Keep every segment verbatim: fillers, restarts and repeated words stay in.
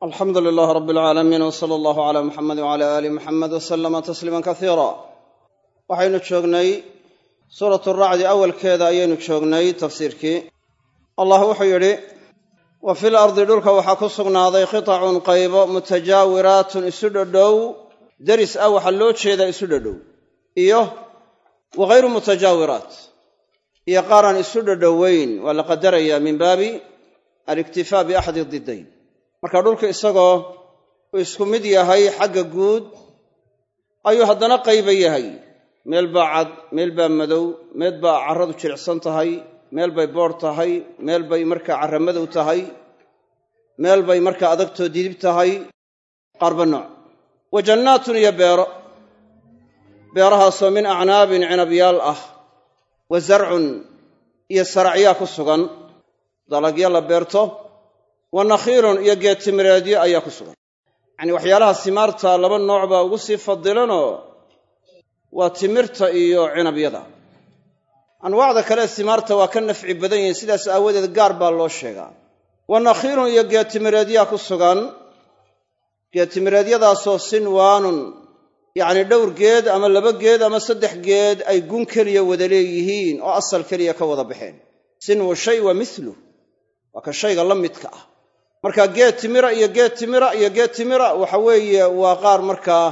الحمد لله رب العالمين وصلى الله على محمد وعلى آل محمد وسلم تسليما كثيرا. waxaynu joognay suuratu racdi awalkeeda ayaynu joognay tafsiirkii. allah wuxuu yidhi wa fil ardi dhulka waxaa ku sugnaaday qitacun qaybo mutajaawiraatun isu dhadhow deris ah waxaa loo jeedaa isu dhadhow iyo wagayru mutajaawiraat iyo qaaraan isu dhadhoweyn waa la qadarayaa min baabi aliktifaa biaxadi didayn. marka dhulka isagoo uu isku mid yahay xagga guud ayuu haddana qayba yahay. meel baa cad, meel baa madow, meel baa carradu jilicsan tahay, meel bay boodh tahay, meel bay markaa carra madow tahay, meel bay markaa adagtoo didib tahay, qaarba nooc. wa jannaatun iyo beero, beerahaasoo min acnaabin cinabyaal ah, wa zarcun iyo saracyaa ku sugan, dalagyo la beerto, wa nakhiilun iyo geed timireedyo ayaa ku sugan. yacnii waxyaalaha simaarta laba nooc baa ugu sii fadilanoo waa timirta iyo cinabyada. anwaacda kale simaarta waa ka nafci badan yihiin, sidaas aawadeed gaar baa loo sheegaa. wa nakhiilun iyo geed timireedyaa ku sugan, geed timireedyadaasoo sinwaanun yacnii dhowr geed ama laba geed ama saddex geed ay gun keliya wada leeyihiin oo asal keliya ka wada baxeen. sinwu shay wa mithluh waa ka shayga la midka ah. marka geed timira iyo geed timira iyo geed timira waxa weeye waa qaar markaa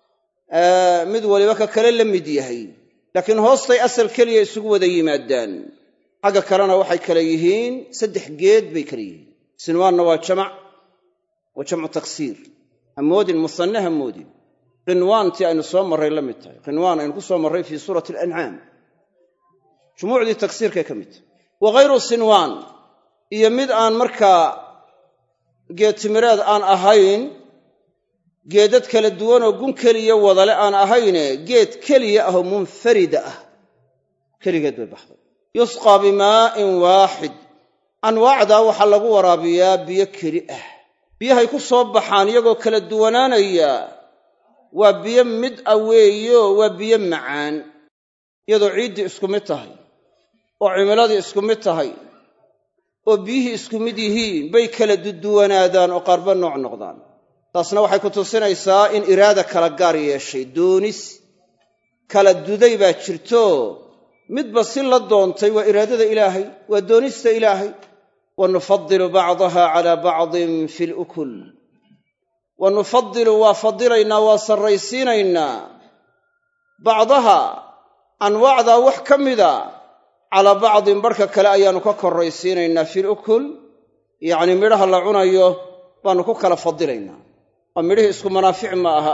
mid waliba ka kale la mid yahay, laakiin hoostay asal keliya isugu wada yimaadaan. xagga kalena waxay kale yihiin saddex geed bay kale yihiin. sinwaanna waa jamac, waa jamcu taksiir. hamoodin musanne hamoodin qinwaantii aynu soo marray la mid tahay. qinwaan aynu ku soo marray fii suurati alancaam, jumuucdii taksiirkay ka mid tahay. wagayru sinwaan iyo mid aan markaa geed timireed aan ahayn, geedad kala duwanoo gun keliya wadale aan ahayne geed keliya ahoo munfarida ah, keligeed bay baxday. yusqaa bimaa'in waaxid, anwaacdaa waxaa lagu waraabiyaa biyo keli ah. biyahay ku soo baxaan iyagoo kala duwanaanaya waa biyo mid ah weeyo waa biyo macaan, iyadoo ciiddii isku mid tahay oo cimiladii isku mid tahay oo biyihii isku mid yihiin bay kala duduwanaadaan oo qaarba nooc noqdaan. taasna waxay ku tusinaysaa in iraada kala gaar yeeshay, doonis kala duday baa jirto midba si la doontay. waa iraadada ilaahay, waa doonista ilaahay. wa nufadilu bacdaha calaa bacdin fi lukul, wa nufadilu waa fadilaynaa, waa sarraysiinaynaa bacdaha anwaacdaa wax ka mida calaa bacdin barhka kale ayaannu ka korraysiinaynaa fi lukul, yacnii midhaha la cunayo baannu ku kala fadilaynaa. oo midhihii isku manaafic ma aha.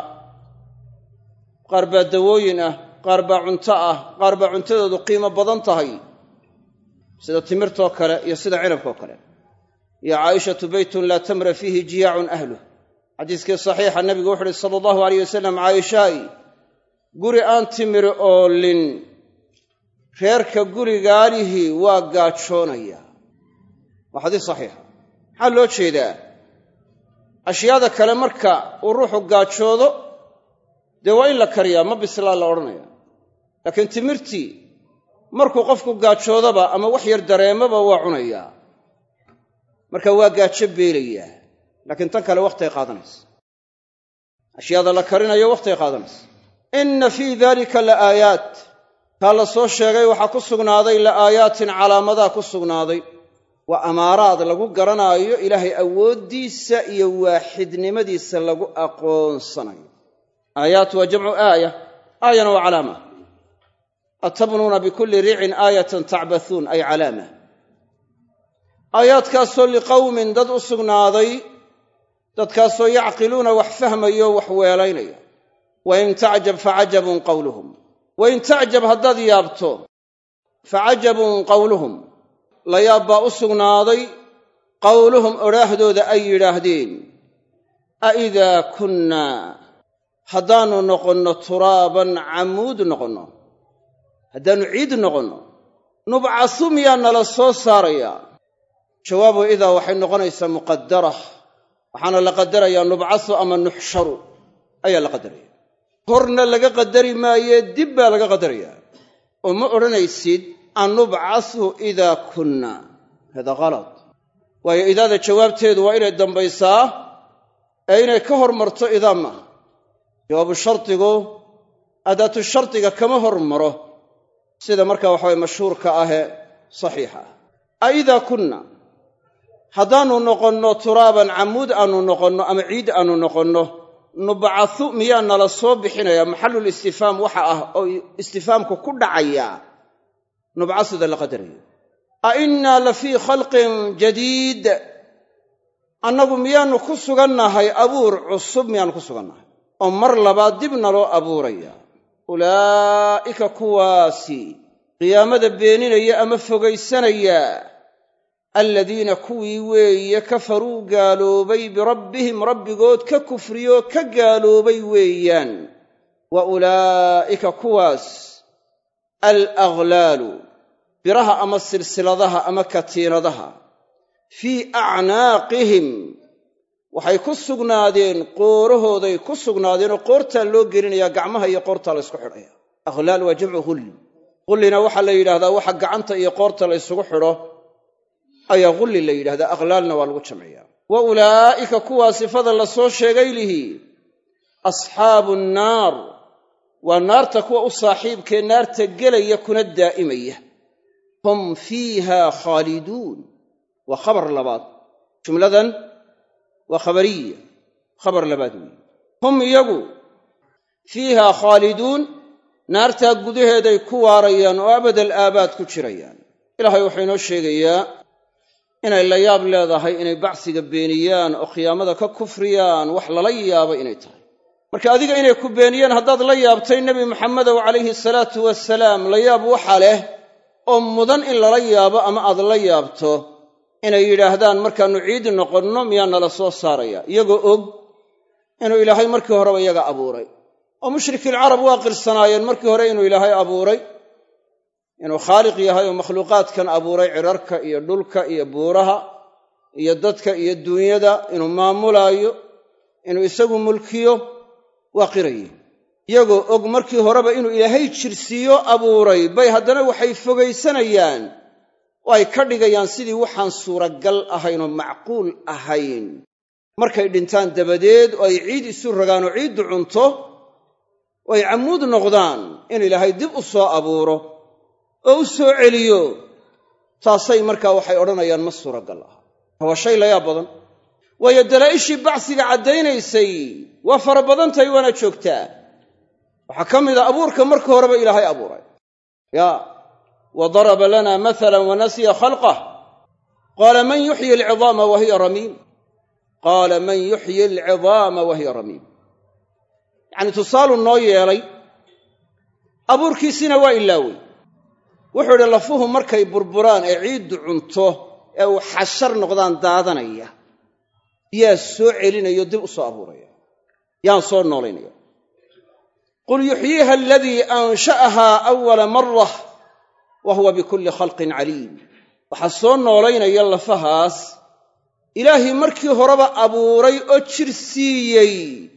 qaar baa dawooyin ah, qaar baa cunto ah, qaar baa cuntadoodu qiimo badan tahay, sida timirtoo kale iyo sida cinabkoo kale. ya caa'ishatu beytun laa tamra fiihi jiyaacun ahluh, xadiiskii saxiixa nabigu wuxu uhi sala allahu alayh wasalam, caayishaay guri aan timiri oolin reerka gurigaalihii waa gaajoonaya. waa xadiis saxiixa. maxaa loo jeedaa? ashyaada kale marka uu ruuxu gaajoodo dee waa in la kariyaa, ma bislaa la odhanaya. laakiin timirtii markuu qofku gaajoodaba ama wax yar dareemaba waa cunayaa, marka waa gaajo beelayaa. laakiin tan kale wakhtiay qaadanaysa. ashyaada la karinayo wakhtiay qaadanaysa. inna fii daalika la aayaat, taa la soo sheegay waxaa ku sugnaaday la aayaatin calaamadaa ku sugnaaday. waa amaaraad lagu garanaayo ilaahay awooddiisa iyo waaxidnimadiisa lagu aqoonsanayo. aayaat waa jamcu aaya, aayana waa calaama. atabnuuna bikulli riicin aayatan tacbathuun ay calaama. aayaadkaasoo liqawmin dad u sugnaaday, dadkaasoo yacqiluuna wax fahmayo wax weelaynaya. wain tacjab facajabun qawluhum, wain tacjab haddaad yaabto facajabun qawluhum, la yaab baa u sugnaaday qowluhum odhaahdooda ay yidhaahdeen. a idaa kunnaa, haddaannu noqonno turaaban camuud noqonno, haddaannu ciid noqonno, nubcasu miyaa nala soo saarayaa? jawaabu idaa waxay noqonaysaa muqadara, waxaana la qadarayaa nubcasu ama nuxsharu ayaa la qadaraya. horna laga qadari maayee dib baa laga qadarayaa, oo ma odhanaysid annubcasu idaa kunna, hada kalad. waayo idaada jawaabteedu waa inay dambaysaa ee inay ka hormarto idaa maaha jawaabu shardigu adaatu shardiga kama hormaro sida markaa waxa waye mashhuurka ahee saxiixa ah a idaa kunna haddaannu noqonno turaaban camuud aannu noqonno ama ciid aannu noqonno nubcahu miyaa nala soo bixinaya maxallul istifhaam waxa ah oo istifhaamku ku dhacaya nubcasuda la qadarayo a innaa la fii khalqin jadiid annagu miyaannu ku sugannahay abuur cusub miyaannu ku sugannahay oo mar labaad dib naloo abuuraya ulaa'ika kuwaasi qiyaamada beeninaya ama fogaysanaya aladiina kuwii weeye kafaruu gaaloobay birabbihim rabbigood ka kufriyoo ka gaaloobay weeyaan wa ulaa'ika kuwaas alaghlaalu biraha ama silsiladaha ama katiinadaha fii acnaaqihim waxay ku sugnaadeen qoorahooday ku sugnaadeenoo qoortaa loo gelinayaa gacmaha iyo qoortaa la ysku xidhaya aghlaal waa jamcu hulli hullina waxaa la yidhahdaa waxa gacanta iyo qoorta la ysugu xidho ayaa hulli la yidhahdaa aghlaalna waa lagu jamciyaa wa ulaa'ika kuwaa sifada la soo sheegay lihi asxaabu nnaar waa naarta kuwa u saaxiibkee naarta gelaya kuna daa'imaya hum fiiha khaaliduun waa khabar labaad jumladan waa khabariya khabar labaad weeye hum iyagu fiiha khaaliduun naartaa gudaheeday ku waarayaan oo abadal aabaad ku jirayaan ilaahay wuxuu inoo sheegayaa inay la yaab leedahay inay bacsiga beeniyaan oo qiyaamada ka kufriyaan wax lala yaabo inay tahay marka adiga inay ku beeniyaan haddaad la yaabtay nebi maxamedow calayhi salaatu wasalaam la yaab waxa leh oo mudan in lala yaabo ama aad la yaabto inay yidhaahdaan markaannu ciidi noqonno miyaa nala soo saaraya iyagoo og inuu ilaahay markii horeba iyaga abuuray oo mushrikiilcarab waa qirsanaayeen markii hore inuu ilaahay abuuray inuu khaaliq yahay oo makhluuqaadkan abuuray cirarka iyo dhulka iyo buuraha iyo dadka iyo duunyada inuu maamulaayo inuu isagu mulkiyo waa qiraye iyagoo og markii horeba inuu ilaahay jirsiiyo abuuray bay haddana waxay fogaysanayaan oo ay ka dhigayaan sidii waxaan suuragal ahayn oo macquul ahayn markay dhintaan dabadeed oo ay ciid isu rogaan oo ciiddu cunto oo ay camuud noqdaan in ilaahay dib u soo abuuro oo u soo celiyo taasay markaa waxay odhanayaan ma suuragal aha waa shay layaab badan waayo dalaa'ishii bacsiga caddaynaysay waa fara badantahay waana joogtaa waxaa ka mid a abuurka marka horeba ilaahay abuuray yaa wa daraba lana maalan wanasiya khalqah qaala man yuxyi alcidaama wa hiya ramiim qaala man yuxyi alcidaama wa hiya ramiim yacni tusaaluu noo yeelay abuurkiisina waa ilaawey wuxuu idhi lafuhu markay burburaan ee ciiddu cunto ee uu xashar noqdaan daadanaya yaa soo celinayo dib u soo abuuraya yaan soo noolaynaya qul yuxyiiha aladii ansha'ahaa awala marah wa huwa bikulli khalqin caliim waxaa soo noolaynaya lafahaas ilaahii markii horeba abuuray oo jir siiyey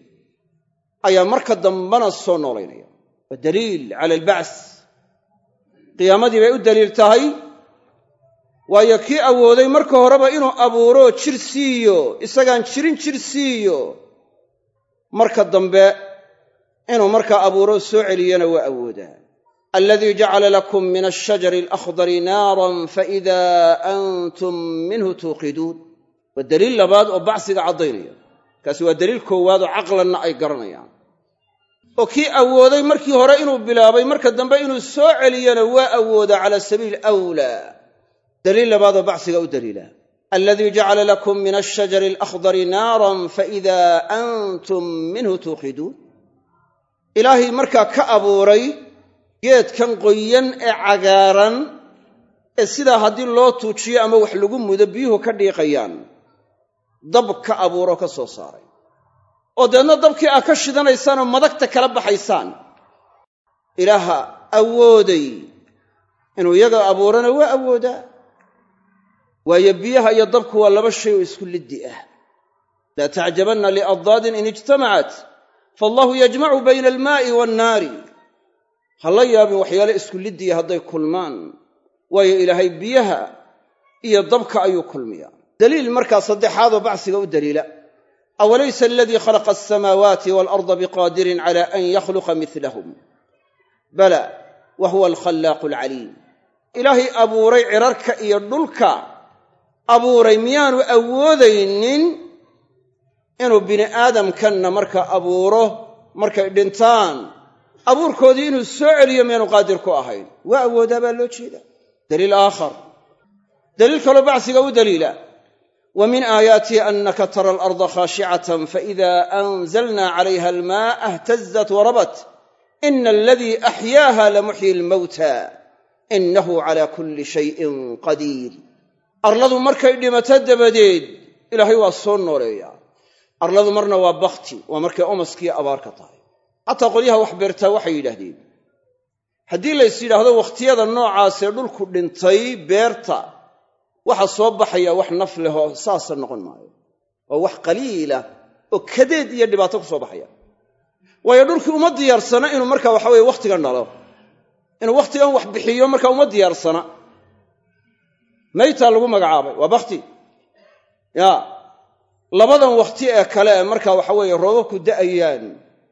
ayaa marka dambana soo noolaynaya waa daliil cala albacth qiyaamadii bay u daliil tahay waayo kii awooday marka horeba inuu abuuro jir siiyo isagaan jirin jir siiyo marka dambe inuu markaa abuuro soo celiyana waa awoodaa aladii jacala lakum min ashajari alakhdari naaran faidaa antum minhu tuuqiduun waa daliil labaad oo bacsiga caddaynaya kaasi waa daliil koowaad oo caqlanna ay garanayaan oo kii awooday markii hore inuu bilaabay marka dambe inuu soo celiyana waa awoodaa cala sabiili awlaa daliil labaadoo bacsiga u daliila aladii jacala lakum min ashajari alakhdari naaran faidaa antum minhu tuuqiduun ilaahay markaa ka abuuray geedkan qoyan ee cagaaran ee sidaa haddii loo tuujiyo ama wax lagu mudo biyuhu ka dhiiqayaan dab ka abuuro ka soo saaray oo deedna dabkii aa ka shidanaysaan oo madagta kala baxaysaan ilaaha awooday inuu iyaga abuurana waa awoodaa waayo biyaha iyo dabku waa laba shay oo isku liddi ah laa tacjabanna liaddaadin in ijtamacat faallahu yajmacu bayna almaa'i waannaari ha la yaabin waxyaale isku liddiya hadday kulmaan waayo ilaahay biyaha iyo dabka ayuu kulmiyaa daliil markaa saddexaadoo bacsiga u daliila awalaysa aladii khalaqa alsamaawaati waalarda biqaadirin cala an yakhluqa milahum bala wa huwa alkhallaaqu alcaliim ilaahay abuuray cirarka iyo dhulka abuuray miyaanu awoodaynin inuu bini aadamkanna marka abuuro markay dhintaan abuurkoodii inuu soo celiyo miyaanu qaadir ku ahayn waa awoodaa baa loo jeedaa daliil aakhar daliil kaloo bacsiga u daliila wa min aayaatihi annaka tara alarda khaashicatan faida anzalna calayha almaaa ihtazat warabat ina aladii axyaaha lamuxyi almawta inahu cala kulli shayin qadiir arladu markay dhimato dabadeed ilaahay waa soo nooleeyaa arladu marna waa bakti waa markay omaskiiyo abaarka tahay xataa qolyaha wax beertaa waxay yidhaahdeen haddii lays yidhaahdo wakhtiyada noocaasee dhulku dhintay beerta waxa soo baxaya wax naf lehoo saasa noqon maayo waa wax qaliila oo kadeed iyo dhibaato ku soo baxaya waayo dhulkii uma diyaarsana inuu markaa waxa weye wakhtigan dhalo inuu wakhtigan wax bixiyo markaa uma diyaarsana maytaa lagu magacaabay waa bakti ya labadan wakhti ee kale ee markaa waxa weeye roobabku da'ayaan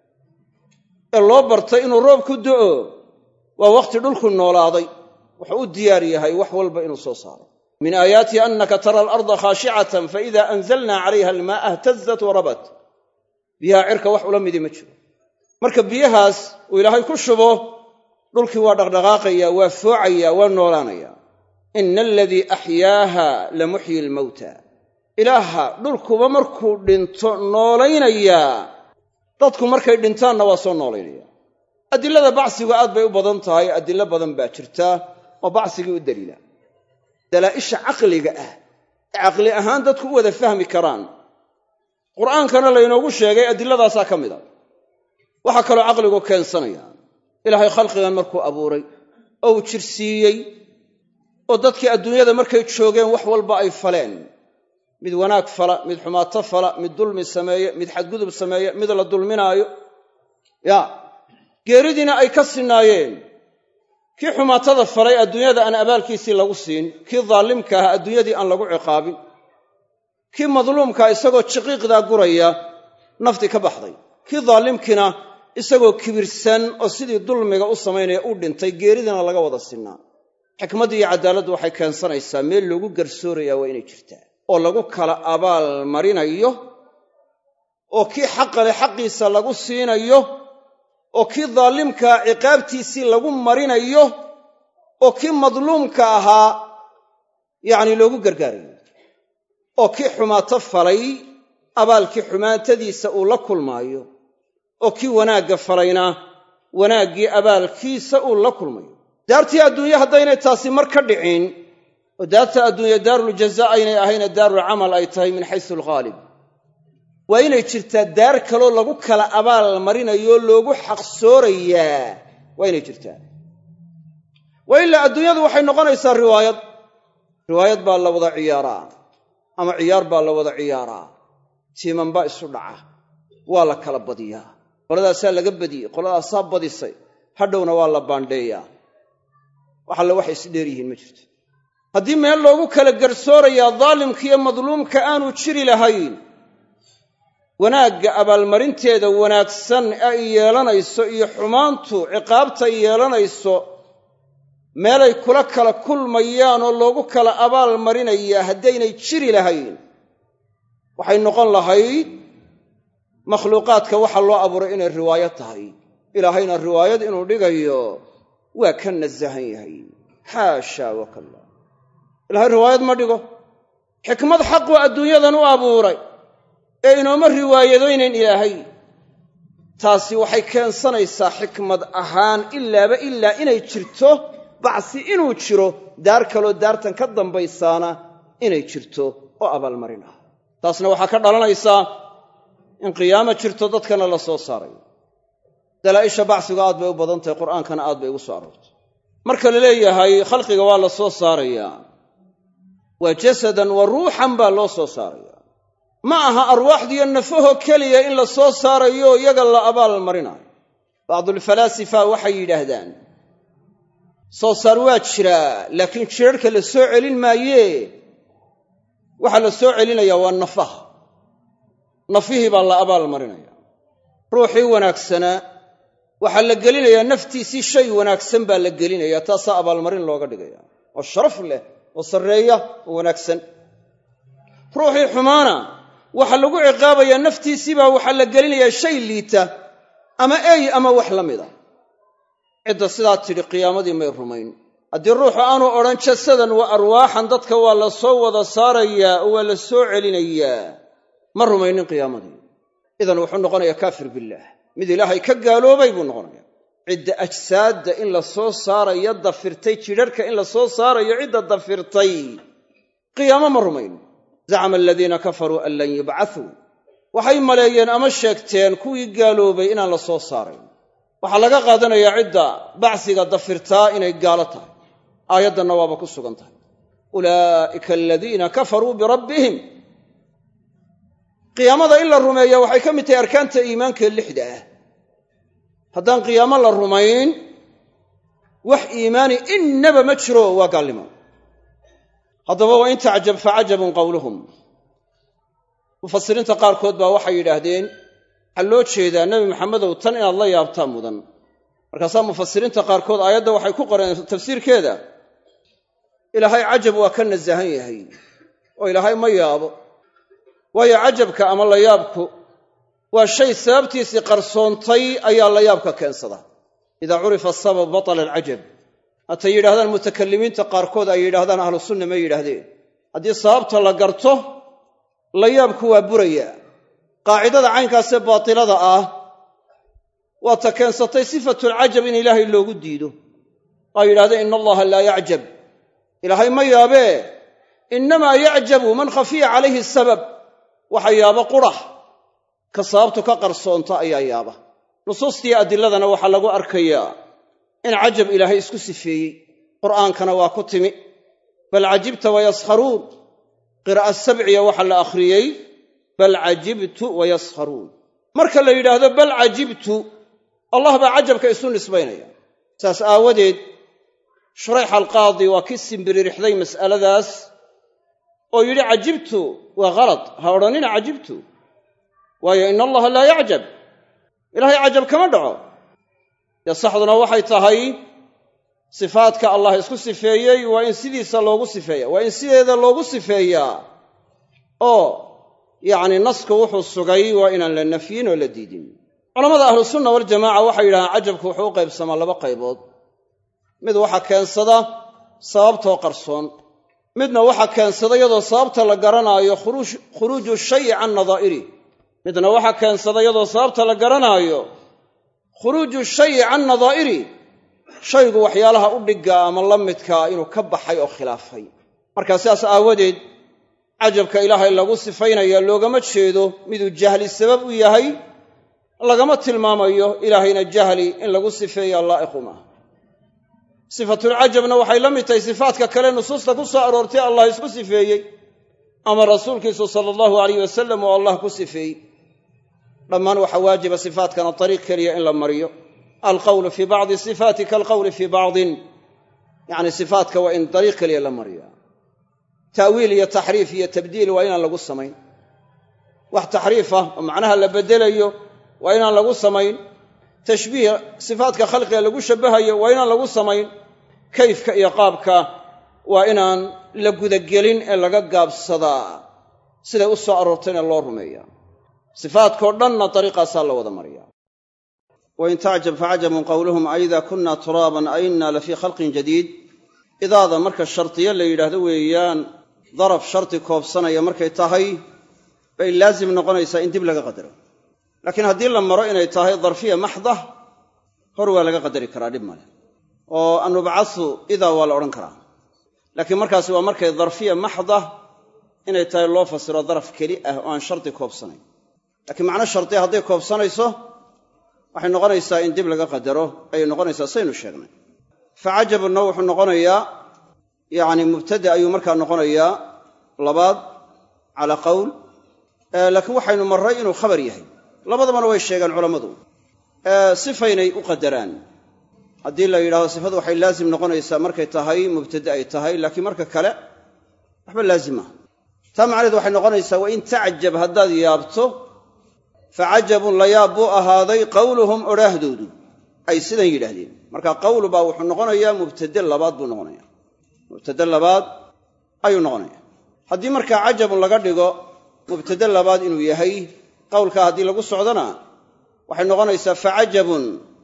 ee loo bartay inuu roob ku da'o waa wakhti dhulku noolaaday wuxuu u diyaar yahay wax walba inuu soo saaro min aayaatihi annaka tara alarda khaashicatan faida anzalna calayha almaaa ihtazat warabat biyaha cirka wax ula midi ma jiro marka biyahaas uu ilaahay ku shubo dhulkii waa dhaqdhaqaaqaya waa foocaya waa noolaanaya ina aladii axyaaha lamuxyi almawta ilaaha dhulkuba markuu dhinto noolaynayaa dadku markay dhintaanna waa soo noolaynaya adilada bacsigu aad bay u badan tahay adilo badan baa jirta oo bacsigii u daliila dalaa'isha caqliga ah ee caqli ahaan dadku u wada fahmi karaan qur'aankana laynoogu sheegay adiladaasaa ka mid a waxaa kaloo caqligu keensanaya ilaahay khalqigan markuu abuuray oo uu jirsiiyey oo dadkii adduunyada markay joogeen wax walba ay faleen mid wanaag fala mid xumaato fala mid dulmi sameeye mid xadgudub sameeye mid la dulminaayo ya geeridiina ay ka sinaayeen kii xumaatada falay adduunyada aan abaalkiisii lagu siin kii daalimka ah adduunyadii aan lagu ciqaabin kii madluumkaa isagoo jiqiiqdaa guraya naftii ka baxday kii daalimkina isagoo kibirsan oo sidii dulmiga u samaynaya u dhintay geeridiina laga wada sinaa xikmaddu iyo cadaaladdu waxay keensanaysaa meel loogu garsoorayaa waa inay jirtaa oo lagu kala abaal marinayo oo kii xaqa leh xaqiisa lagu siinayo oo kii daalimkaa ciqaabtiisii lagu marinayo oo kii madluumka ahaa yacni loogu gargaarayo oo kii xumaato falay abaalkii xumaatadiisa uu la kulmaayo oo kii wanaagga falayna wanaaggii abaalkiisa uu la kulmayo daartii adduunye haddaynay taasi mar ka dhicin oo daarta adduunye daaruljazaa aynay ahayna daarulcamal ay tahay min xaysu alghaalib waa inay jirtaa daar kaloo lagu kala abaal marinayo loogu xaqsoorayaa waa inay jirtaa waa ilaa adduunyadu waxay noqonaysaa riwaayad riwaayad baa la wada ciyaaraa ama ciyaar baa la wada ciyaaraa tiiman baa isu dhaca waa la kala badiyaa qoladaasaa laga badiyey qoladaasaa badisay hadhowna waa la baandheeyaa wax alle waxay is dheer yihiin ma jirto haddii meel loogu kala garsoorayaa daalimka iyo madluumka aanu jiri lahayn wanaagga abaalmarinteeda wanaagsan ee ay yeelanayso iyo xumaantu ciqaabta ay yeelanayso meelay kula kala kulmayaan oo loogu kala abaal marinayaa haddaynay jiri lahayn waxay noqon lahayd makhluuqaadka waxa loo abuuray inay riwaayo tahay ilaahayna riwaayad inuu dhigayo waa ka nasahan yahay xaashaa wakalla ilaahay riwaayad ma dhigo xikmad xaquu adduunyadan u abuuray ee inooma riwaayadooynayn ilaahay taasi waxay keensanaysaa xikmad ahaan ilaaba ilaa inay jirto bacsi inuu jiro daar kaloo daartan ka dambaysaana inay jirto oo abaalmarin ah taasna waxaa ka dhalanaysaa in qiyaamo jirto dadkana la soo saarayo dalaa'isha bacsigu aad bay u badan tahay qur'aankana aad bay ugu soo aroortay marka la leeyahay khalqiga waa la soo saarayaa waa jasadan wa ruuxan baa loo soo saaraya ma aha arwaaxdiiyo nafahoo keliya in la soo saarayo iyaga la abaal marinayo bacdulfalaasifa waxay yidhaahdaan soo saar waa jiraa laakiin jirarhka la soo celin maayee waxaa la soo celinayaa waa nafaha nafihii baa la abaal marinaya ruuxii wanaagsanaa waxaa la gelinayaa naftiisii shay wanaagsan baa la gelinaya taasaa abaalmarin looga dhigaya oo sharaf leh oo sarreeya oo wanaagsan ruuxii xumaana waxaa lagu ciqaabayaa naftiisii baa waxaa la gelinayaa shay liita ama ey ama wax la mida cidda sidaa tidhi qiyaamadii may rumayn haddii ruuxu aanu odhan jasadan wa arwaaxan dadka waa la soo wada saarayaa oo waa la soo celinayaa ma rumaynin qiyaamadii idan wuxuu noqonayaa kaafir billaah mid ilaahay ka gaaloobay buu noqonaya cidda ajsaadda in la soo saarayo dafirtay jidharhka in la soo saarayo cidda dafirtay qiyaamo ma rumayn zacama aladiina kafaruu an lan yubcathuu waxay maleeyeen ama sheegteen kuwii gaaloobay inaan la soo saarayn waxaa laga qaadanayaa cidda bacsiga dafirtaa inay gaalo tahay aayaddanna waaba ku sugan tahay ulaa'ika aladiina kafaruu birabbihim qiyaamada in la rumeeya waxay ka mid tahay arkaanta iimaankaee lixda ah haddaan qiyaamo la rumayn wax iimaani innaba ma jiro waa gaalnimo haddaba wa in tacjab facajabun qowluhum mufasiriinta qaarkood baa waxay yidhaahdeen waxaa loo jeedaa nebi maxamedow tan inaad la yaabtaa mudan markaasaa mufasiriinta qaarkood aayadda waxay ku qoreen tafsiirkeeda ilaahay cajab waa ka nasahan yahay oo ilaahay ma yaabo waayo cajabka ama layaabku waa shay sababtiisii qarsoontay ayaa layaabka keensada idaa curifa asabab batala alcajab hatay yidhahdaan mutakalimiinta qaarkood ay yidhahdaan ahlu sunna ma yidhaahdeen haddii sababta la garto layaabku waa buraya qaacidada caynkaasee baatilada ah waa ta keensatay sifatulcajab in ilaahay loogu diido ay yidhahdeen ina allaha laa yacjab ilaahay ma yaabee innamaa yacjabu man khafiya calayhi sabab waxa yaaba qurah ka sababtu ka qarsoonta ayaa yaaba nusuustii adiladana waxaa lagu arkayaa in cajab ilaahay isku sifeeyey qur'aankana waa ku timi bal cajibta wayaskharuun qiraa'a sabciya waxaa la akhriyey bal cajibtu wayaskharuun marka la yidhaahdo bal cajibtu allah baa cajabka isu nisbaynaya saas aawadeed shurayx alqaadi waa kii simbiririxday mas'aladaas oo yidhi cajibtu waa halad ha odhanina cajibtu waayo ina allaha laa yacjab ilaahay cajab kama dhaco dee saxduna waxay tahay sifaadka allah isku sifeeyey waa in sidiisa loogu sifeeya waa in sideeda loogu sifeeyaa oo yacni nasku wuxuu sugay waa inaan la nafyin oo la diidin culammada ahlusunna waljamaaca waxay yidhahdaan cajabku wuxuu u qaybsamaa laba qaybood mid waxaa keensada sababtoo qarsoon midna waxaa keensada iyadoo sababta la garanaayo khuruuju shayi can nadaa'iri midna waxaa keensada iyadoo sababta la garanaayo khuruuju shayi can nadaa'iri shaygu waxyaalaha u dhiggaa ama la midkaa inuu ka baxay oo khilaafay markaa sidaas aawadeed cajabka ilaahay lagu sifaynaya loogama jeedo miduu jahli sabab u yahay lagama tilmaamayo ilaahayna jahli in lagu sifeeya laa'iqu maaha sifatulcajabna waxay la mid tahay sifaadka kale nusuusta ku soo aroortay allah isku sifeeyey ama rasuulkiisu sala allahu alayh wasalam oo allah ku sifeeyey dhammaan waxaa waajiba sifaadkana dariiq keliya in la mariyo alqawlu fii bacdi sifaati kaalqawli fii bacdin yacni sifaadka waa in dariiq keliya la mariya ta'wiil iyo taxriif iyo tabdiil waa inaan lagu samayn wax taxriifah oo macnaha la beddelayo waa inaan lagu samayn tashbiih sifaadka khalqiga lagu shabbahayo waa inaan lagu samayn kayfka iyo qaabka waa inaan la gudagelin ee laga gaabsadaa siday u soo aroortayna loo rumeeya sifaadkao dhanna dariiqaasaa la wada mariya wain tacjab facajabun qowluhum aidaa kunna turaaban ainna lafii khalqin jadiid idaada marka shardiyo la yidhaahdo weeyaan daraf shardi koobsanaya markay tahay bay laazim noqonaysaa in dib laga qadaro laakiin haddii la maro inay tahay darfiya maxda hor waa laga qadari karaa dhib male oo anubcasu idaa waa la odhan karaa laakiin markaasi waa markay darfiya maxda inay tahay loo fasiro daraf keli ah oo aan shardi koobsanayn laakiin macno shardiya hadday koobsanayso waxay noqonaysaa in dib laga qadaro ayay noqonaysaa saynu sheegnay facajabunna wuxuu noqonayaa yacni mubtada ayuu markaa noqonayaa labaad calaa qowl laakiin waxaynu marray inuu khabar yahay labadabana way sheegaan culammadu sifaynay u qadaraan haddii la yidhahdo sifadu waxay laazim noqonaysaa markay tahay mubtada ay tahay laakiin marka kale waxba laazim ah taa macnaheedu waxay noqonaysaa wa in tacjab haddaad yaabto facajabun layaab buu ahaaday qawluhum odhaahdoodu ay sidan yidhaahdeen marka qawlu baa wuxuu noqonayaa mubtade labaad buu noqonaya mubtade labaad ayuu noqonaya haddii markaa cajabun laga dhigo mubtade labaad inuu yahay qawlkaa haddii lagu socdona waxay noqonaysaa facajabun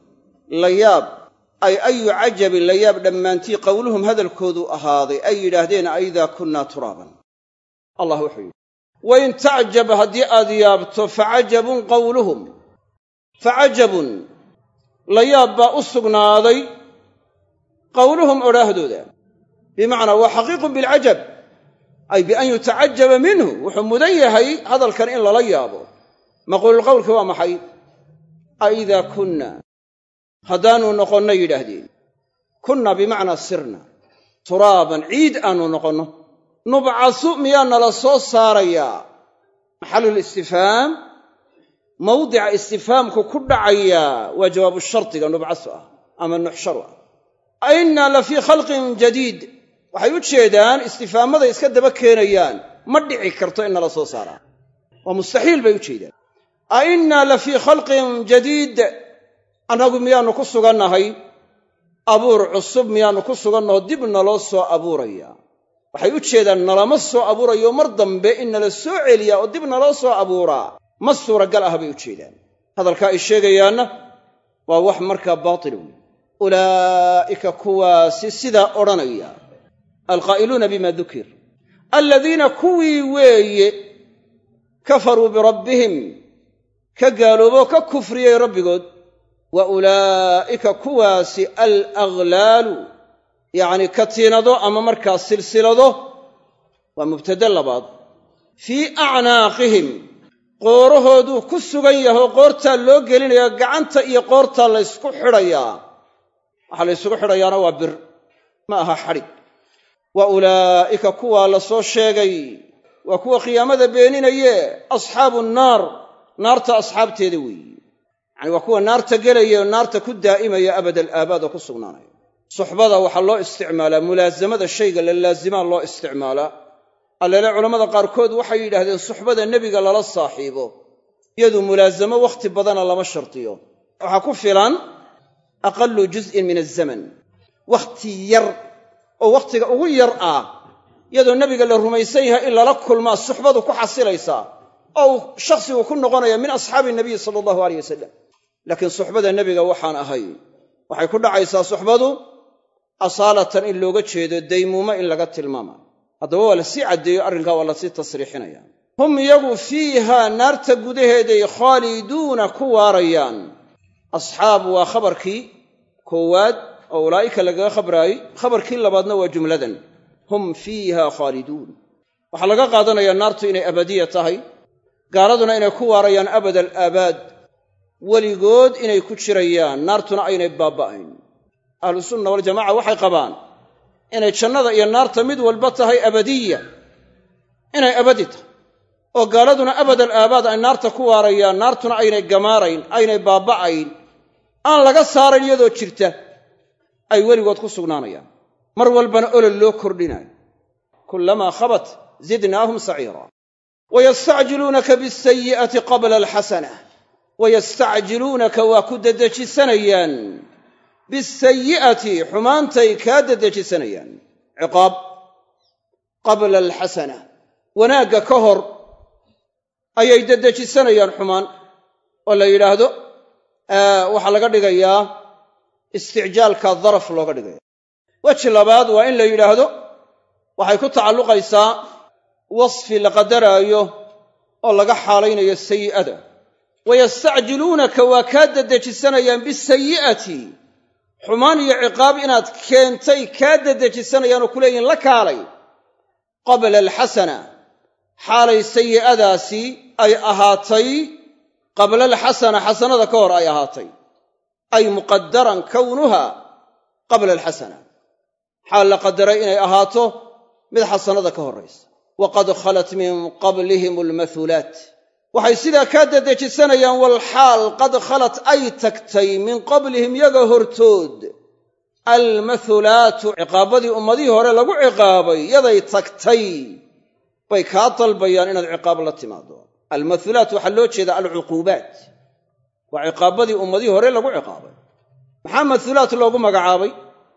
layaab ay ayu cajabin layaab dhammaantii qawluhum hadalkoodu ahaaday ay yidhaahdeen aidaa kunnaa turaaban allah wuxuu yidhi wain tacjab haddii aad yaabto facajabun qawluhum facajabun layaab baa u sugnaaday qawluhum odhaahdooda bimacnaa waa xaqiiqun bilcajab ay bian yutacajaba minhu wuxuu mudan yahay hadalkan in lala yaabo maquululqawlki waa maxay aidaa kunna haddaannu noqonno yidhaahdeen kunna bimacnaa sirna turaaban ciid aannu noqonno nubcasu miyaa nala soo saarayaa maxalulistifhaam mawdica istifhaamku ku dhacayaa waa jawaabu shardiga nubcasu ah ama nuxsharu ah ainnaa la fii khalqin jadiid waxay u jeedaan istifhaamaday iska daba keenayaan ma dhici karto in nala soo saaraa waa mustaxiil bay u jeedaan ainnaa la fii khalqin jadiid annagu miyaannu ku sugannahay abuur cusub miyaannu ku sugannaho dib naloo soo abuurayaa waxay u jeedaan nalama soo abuurayo mar dambe in nala soo celiyaa oo dib naloo soo abuuraa ma suuragal ah bay u jeedaan hadalkaa ay sheegayaanna waa wax markaa baatil wey ulaa'ika kuwaasi sidaa odhanaya alqaa'iluuna bima dukir aladiina kuwii weeye kafaruu birabbihim ka gaalooboo ka kufriyey rabbigood wa ulaa'ika kuwaasi alaghlaalu yacni katiinado ama markaa silsilado waa mubtade labaad fii acnaaqihim qoorahooduu ku sugan yahay oo qoortaa loo gelinayaa gacanta iyo qoortaa laysku xidhayaa waxaa laysugu xidhayaana waa bir ma aha xadhig wa ulaa'ika kuwaa la soo sheegay waa kuwa qiyaamada beeninaye asxaabu nnaar naarta asxaabteeda weeye yacani waa kuwa naarta gelaya oo naarta ku daa'imaya abadal aabaad oo ku sugnaanaya suxbada waxaa loo isticmaalaa mulaasamada shayga la laasimaa loo isticmaalaa allele culammada qaarkood waxay yidhaahdeen suxbada nebiga lala saaxiibo iyadu mulaasamo wakhti badana lama shartiyo waxaa ku filan aqallu juz'in min azaman wakhti yar oo wakhtiga ugu yar ah iyadoo nebiga la rumaysan yahay in lala kulmaa suxbadu ku xasilaysaa oo uu shakhsigu ku noqonaya min asxaabi nabiyi sala allahu alayh wasalam laakiin suxbada nebiga waxaan ahay waxay ku dhacaysaa suxbadu asaalatan in looga jeedo daymuumo in laga tilmaama haddaba waa la sii caddeeyo arrinkaa waa lasii tasriixinaya hum iyagu fiihaa naarta gudaheeday khaaliduuna ku waarayaan asxaabu waa khabarkii koowaad oo ulaa'ika lagaga khabraayey khabarkii labaadna waa jumladan hum fiihaa khaaliduun waxaa laga qaadanayaa naartu inay abadiya tahay gaaladuna inay ku waarayaan abad alaabaad weligood inay ku jirayaan naartuna aynay baabba'ayn ahlusunna waljamaca waxay qabaan inay jannada iyo naarta mid walba tahay abadiya inay abadi tahay oo gaaladuna abad alaabaad ay naarta ku waarayaan naartuna aynay gamaarayn aynay baabba'ayn aan laga saarayn iyadoo jirta ay weligood ku sugnaanayaan mar walbana olol loo kordhinayo kullamaa khabat zidnaahum saciira wayastacjiluunaka bisayi'ati qabla alxasana wayastacjiluunaka waa ku dedejisanayaan bisayi'ati xumaantay kaa dedejisanayaan ciqaab qabla alxasana wanaagga ka hor ayay dedejisanayaan xumaan oo la yidhaahdo waxaa laga dhigayaa isticjaalka daraf looga dhigaya weji labaad waa in la yidhaahdo waxay ku tacalluqaysaa wasfi la qadaraayo oo laga xaalaynayo sayi'ada wayastacjiluunaka waa kaa dedejisanayaan bisayi'ati xumaan iyo ciqaab inaad keentay kaa dedejisanayaan oo ku leeyihin la kaalay qabla alxasana xaalay sayi'adaasi ay ahaatay qabla alxasana xasanada ka hor ay ahaatay ay muqadaran kownuha qabla alxasana xaal la qadaray inay ahaato mid xasanada ka horraysa waqad khalat min qablihim almathulaat waxay sidaa kaa dedejisanayaan walxaal qad khalat ay tagtay min qablihim yaga hortood almathulaatu ciqaabadii ummadihii hore lagu ciqaabay yaday tagtay bay kaa dalbayaan inaad ciqaab la timaado almathulaat waxaa loo jeedaa alcuquubaat waa ciqaabadii ummadii hore lagu ciqaabay. maxaa mathulaat loogu magacaabay?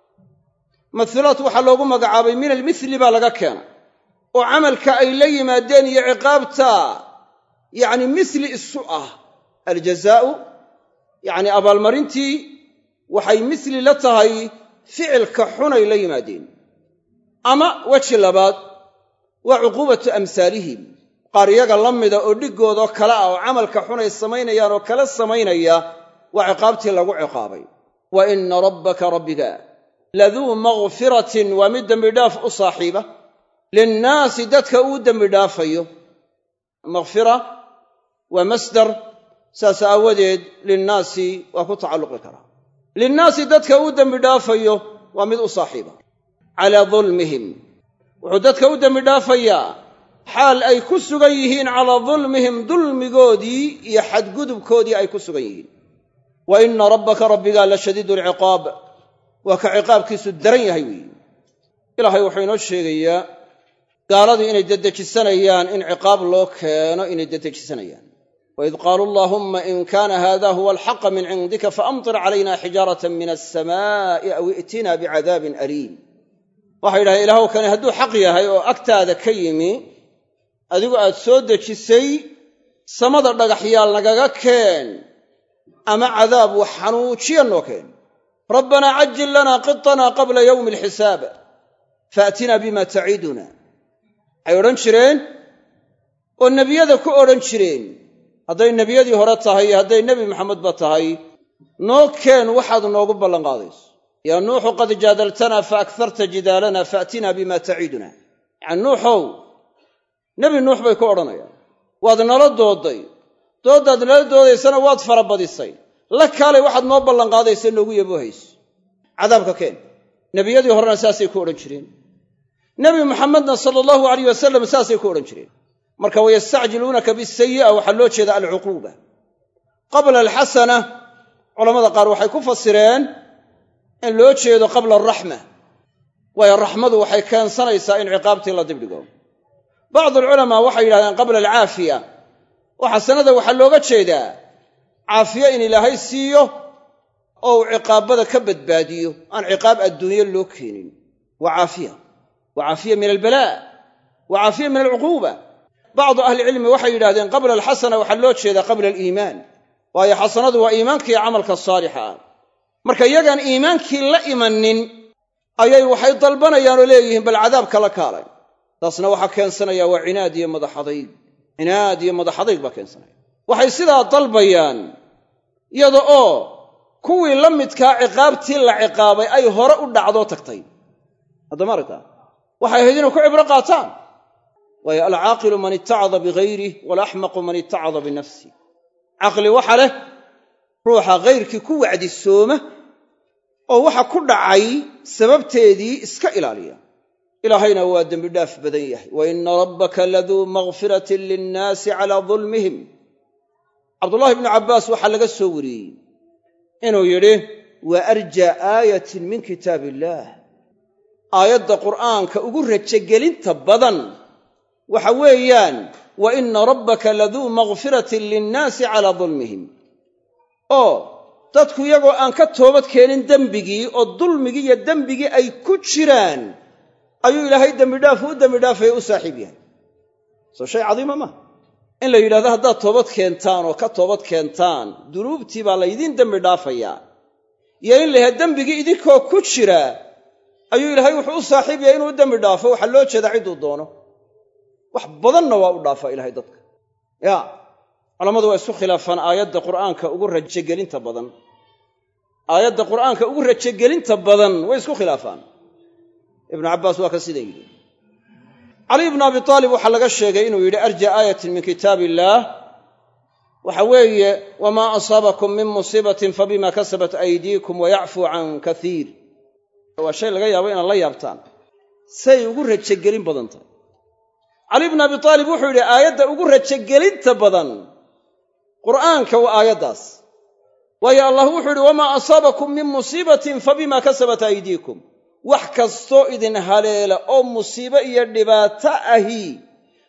mathulaat waxaa loogu magacaabay min almithli baa laga keenay oo camalka ay la yimaadeen iyo ciqaabta yacni mithli isu ah. aljazaa'u yacni abaalmarintii waxay mithli la tahay ficilka xunay la yimaadeen. ama weji labaad waa cuquubatu amhaalihim, qaar iyaga la mida oo dhiggoodoo kale ah oo camalka xunay samaynayaan oo kala samaynaya waa ciqaabtii lagu ciqaabay. wa ina rabbaka rabbiga laduu makfiratin waa mid dembidhaaf u saaxiiba linnaasi dadka uu dembidhaafayo. makfira waa masdar, saas aawadeed linnaasi waa ku tacalluqi karaa. linnaasi dadka uu dembidhaafayo waa mid u saaxiiba calaa dulmihim, wuxuu dadka u dembidhaafayaa xaal ay ku sugan yihiin calaa dulmihim dulmigoodii iyo xadgudubkoodii ay ku sugan yihiin. wa ina rabbaka rabbigaa la shadiidu alciqaab, waa ka ciqaabkiisu daran yahay weeye. ilaahay wuxuu inoo sheegayaa gaaladii inay dedejisanayaan in ciqaab loo keeno inay dedejisanayaan. waid qaaluu allaahumma in kaana haada huwa alxaqa min cindika faamtir calayna xijaaratan min alsamaa'i aw i'tinaa bicadaabin aliim. waxay yidhahdeen ilaahow kani hadduu xaq yahay oo agtaada ka yimi adigu aad soo dejisay, samada dhagaxyaal nagaga keen ama cadaab wax xanuujiya noo keen. rabbanaa cajil lanaa qitanaa qabla yowmi alxisaab faatinaa bima taciiduna. waxay odhan jireen oo nebiyada ku odhan jireen, hadday nebiyadii hore tahay iyo hadday nebi maxamedba tahay, noo keen waxaad noogu ballanqaadayso. yaa nuuxu qad jaadaltanaa fa akharta jidaalana faatinaa bima taciiduna. yacani nuuxow, nebi nuux bay ku odhanayaan, waad nala dooday, dooddaad nala doodaysana waad farabadisay, la kaalay waxaad noo ballanqaadaysa noogu yaboohayso, cadaabka keen. nebiyadii horena saasay ku odhan jireen, nebi muxamedna sala allahu alayh wasalam saasay ku odhan jireen. marka wayastacjiluunaka bisayi'a waxaa loo jeeda alcuquuba qabla alxasana. culamada qaar waxay ku fasireen in loo jeedo qabla alraxma, waayo raxmadu waxay keensanaysaa in ciqaabtii la dibdhigo. bacdu alculamaa waxay yidhahdeen qabla alcaafiya, oo xasanada waxaa looga jeedaa caafiye in ilaahay siiyo oo uu ciqaabada ka badbaadiyo, aan ciqaab adduunye loo keenin. waa caafiya, waa caafiya min albalaa, waa caafiya min alcuquuba. bacdu ahlicilmi waxay yidhahdeen qabla alxasana waxaa loo jeedaa qabla aliimaan, waayo xasanadu waa iimaanka iyo camalka saalixa ah. marka iyagaan iimaankii la imanin ayay waxay dalbanayaan oo leeyihiin bal cadaabka la kaalay. taasna waxaa keensanaya waa cinaad iyo madaxadayg, cinaad iyo madaxadayg baa keensanaya. waxay sidaa dalbayaan iyada oo kuwii la midkaa ciqaabtii la ciqaabay ay hore u dhacdoo tagtay. haddama aragtaa waxay ahayd inay ku cibro qaataan, waayo alcaaqilu man itacada bigayrih walaxmaqu man itacada binafsih. caqli waxa leh ruuxa ghayrkii ku wacdisooma oo waxa ku dhacay sababteedii iska ilaaliya. ilaahayna waa dembidhaaf badan yahay. wa ina rabbaka laduu makfiratin linnaasi calaa dulmihim. cabdullaahi bnu cabbaas waxaa laga soo wariyey inuu yidhi wa arjaa aayatin min kitaab illaah, aayadda qur'aanka ugu rajogelinta badan waxa weeyaan wa ina rabbaka laduu makfiratin linnaasi calaa dulmihim. oo dadku iyagoo aan ka toobad keenin dembigii oo dulmigii iyo dembigii ay ku jiraan ayuu ilaahay dembidhaaf u dembidhaafaya u saaxiib yahay. soo shay cadiima maaha in la yidhahdo haddaad toobad keentaan oo ka toobad keentaan dunuubtii baa laydiin dembi dhaafayaa, iyo in la yidhahdo dembigii idinkoo ku jira ayuu ilaahay wuxuu u saaxiib yahay inuu u dembi dhaafo. waxaa loo jeedaa cidduu doono, wax badanna waa u dhaafaa ilaahay dadka. ya culammadu waa isku khilaafaan aayadda qur'aanka ugu rajogelinta badan. aayadda qur'aanka ugu rajogelinta badan way isku khilaafaan. ibnu cabbaas waa ka sida yidhi. cali ibnu abi aalib waxaa laga sheegay inuu yidhi arja aayatin min kitaab illaah waxa weeye wamaa asaabakum min musiibatin fabima kasabat aydiikum wayacfuu can kaiir. waa shay laga yaabo inaad la yaabtaan say ugu rajogelin badan tahay. cali ibnu abi aalib wuxuu yidhi aayadda ugu rajogelinta badan qur'aanka waa aayaddaas, waayo allah wuxuu yidhi wamaa asaabakum min musiibatin fabima kasabat aydiikum. wax kastoo idin haleela oo musiibo iyo dhibaato ahi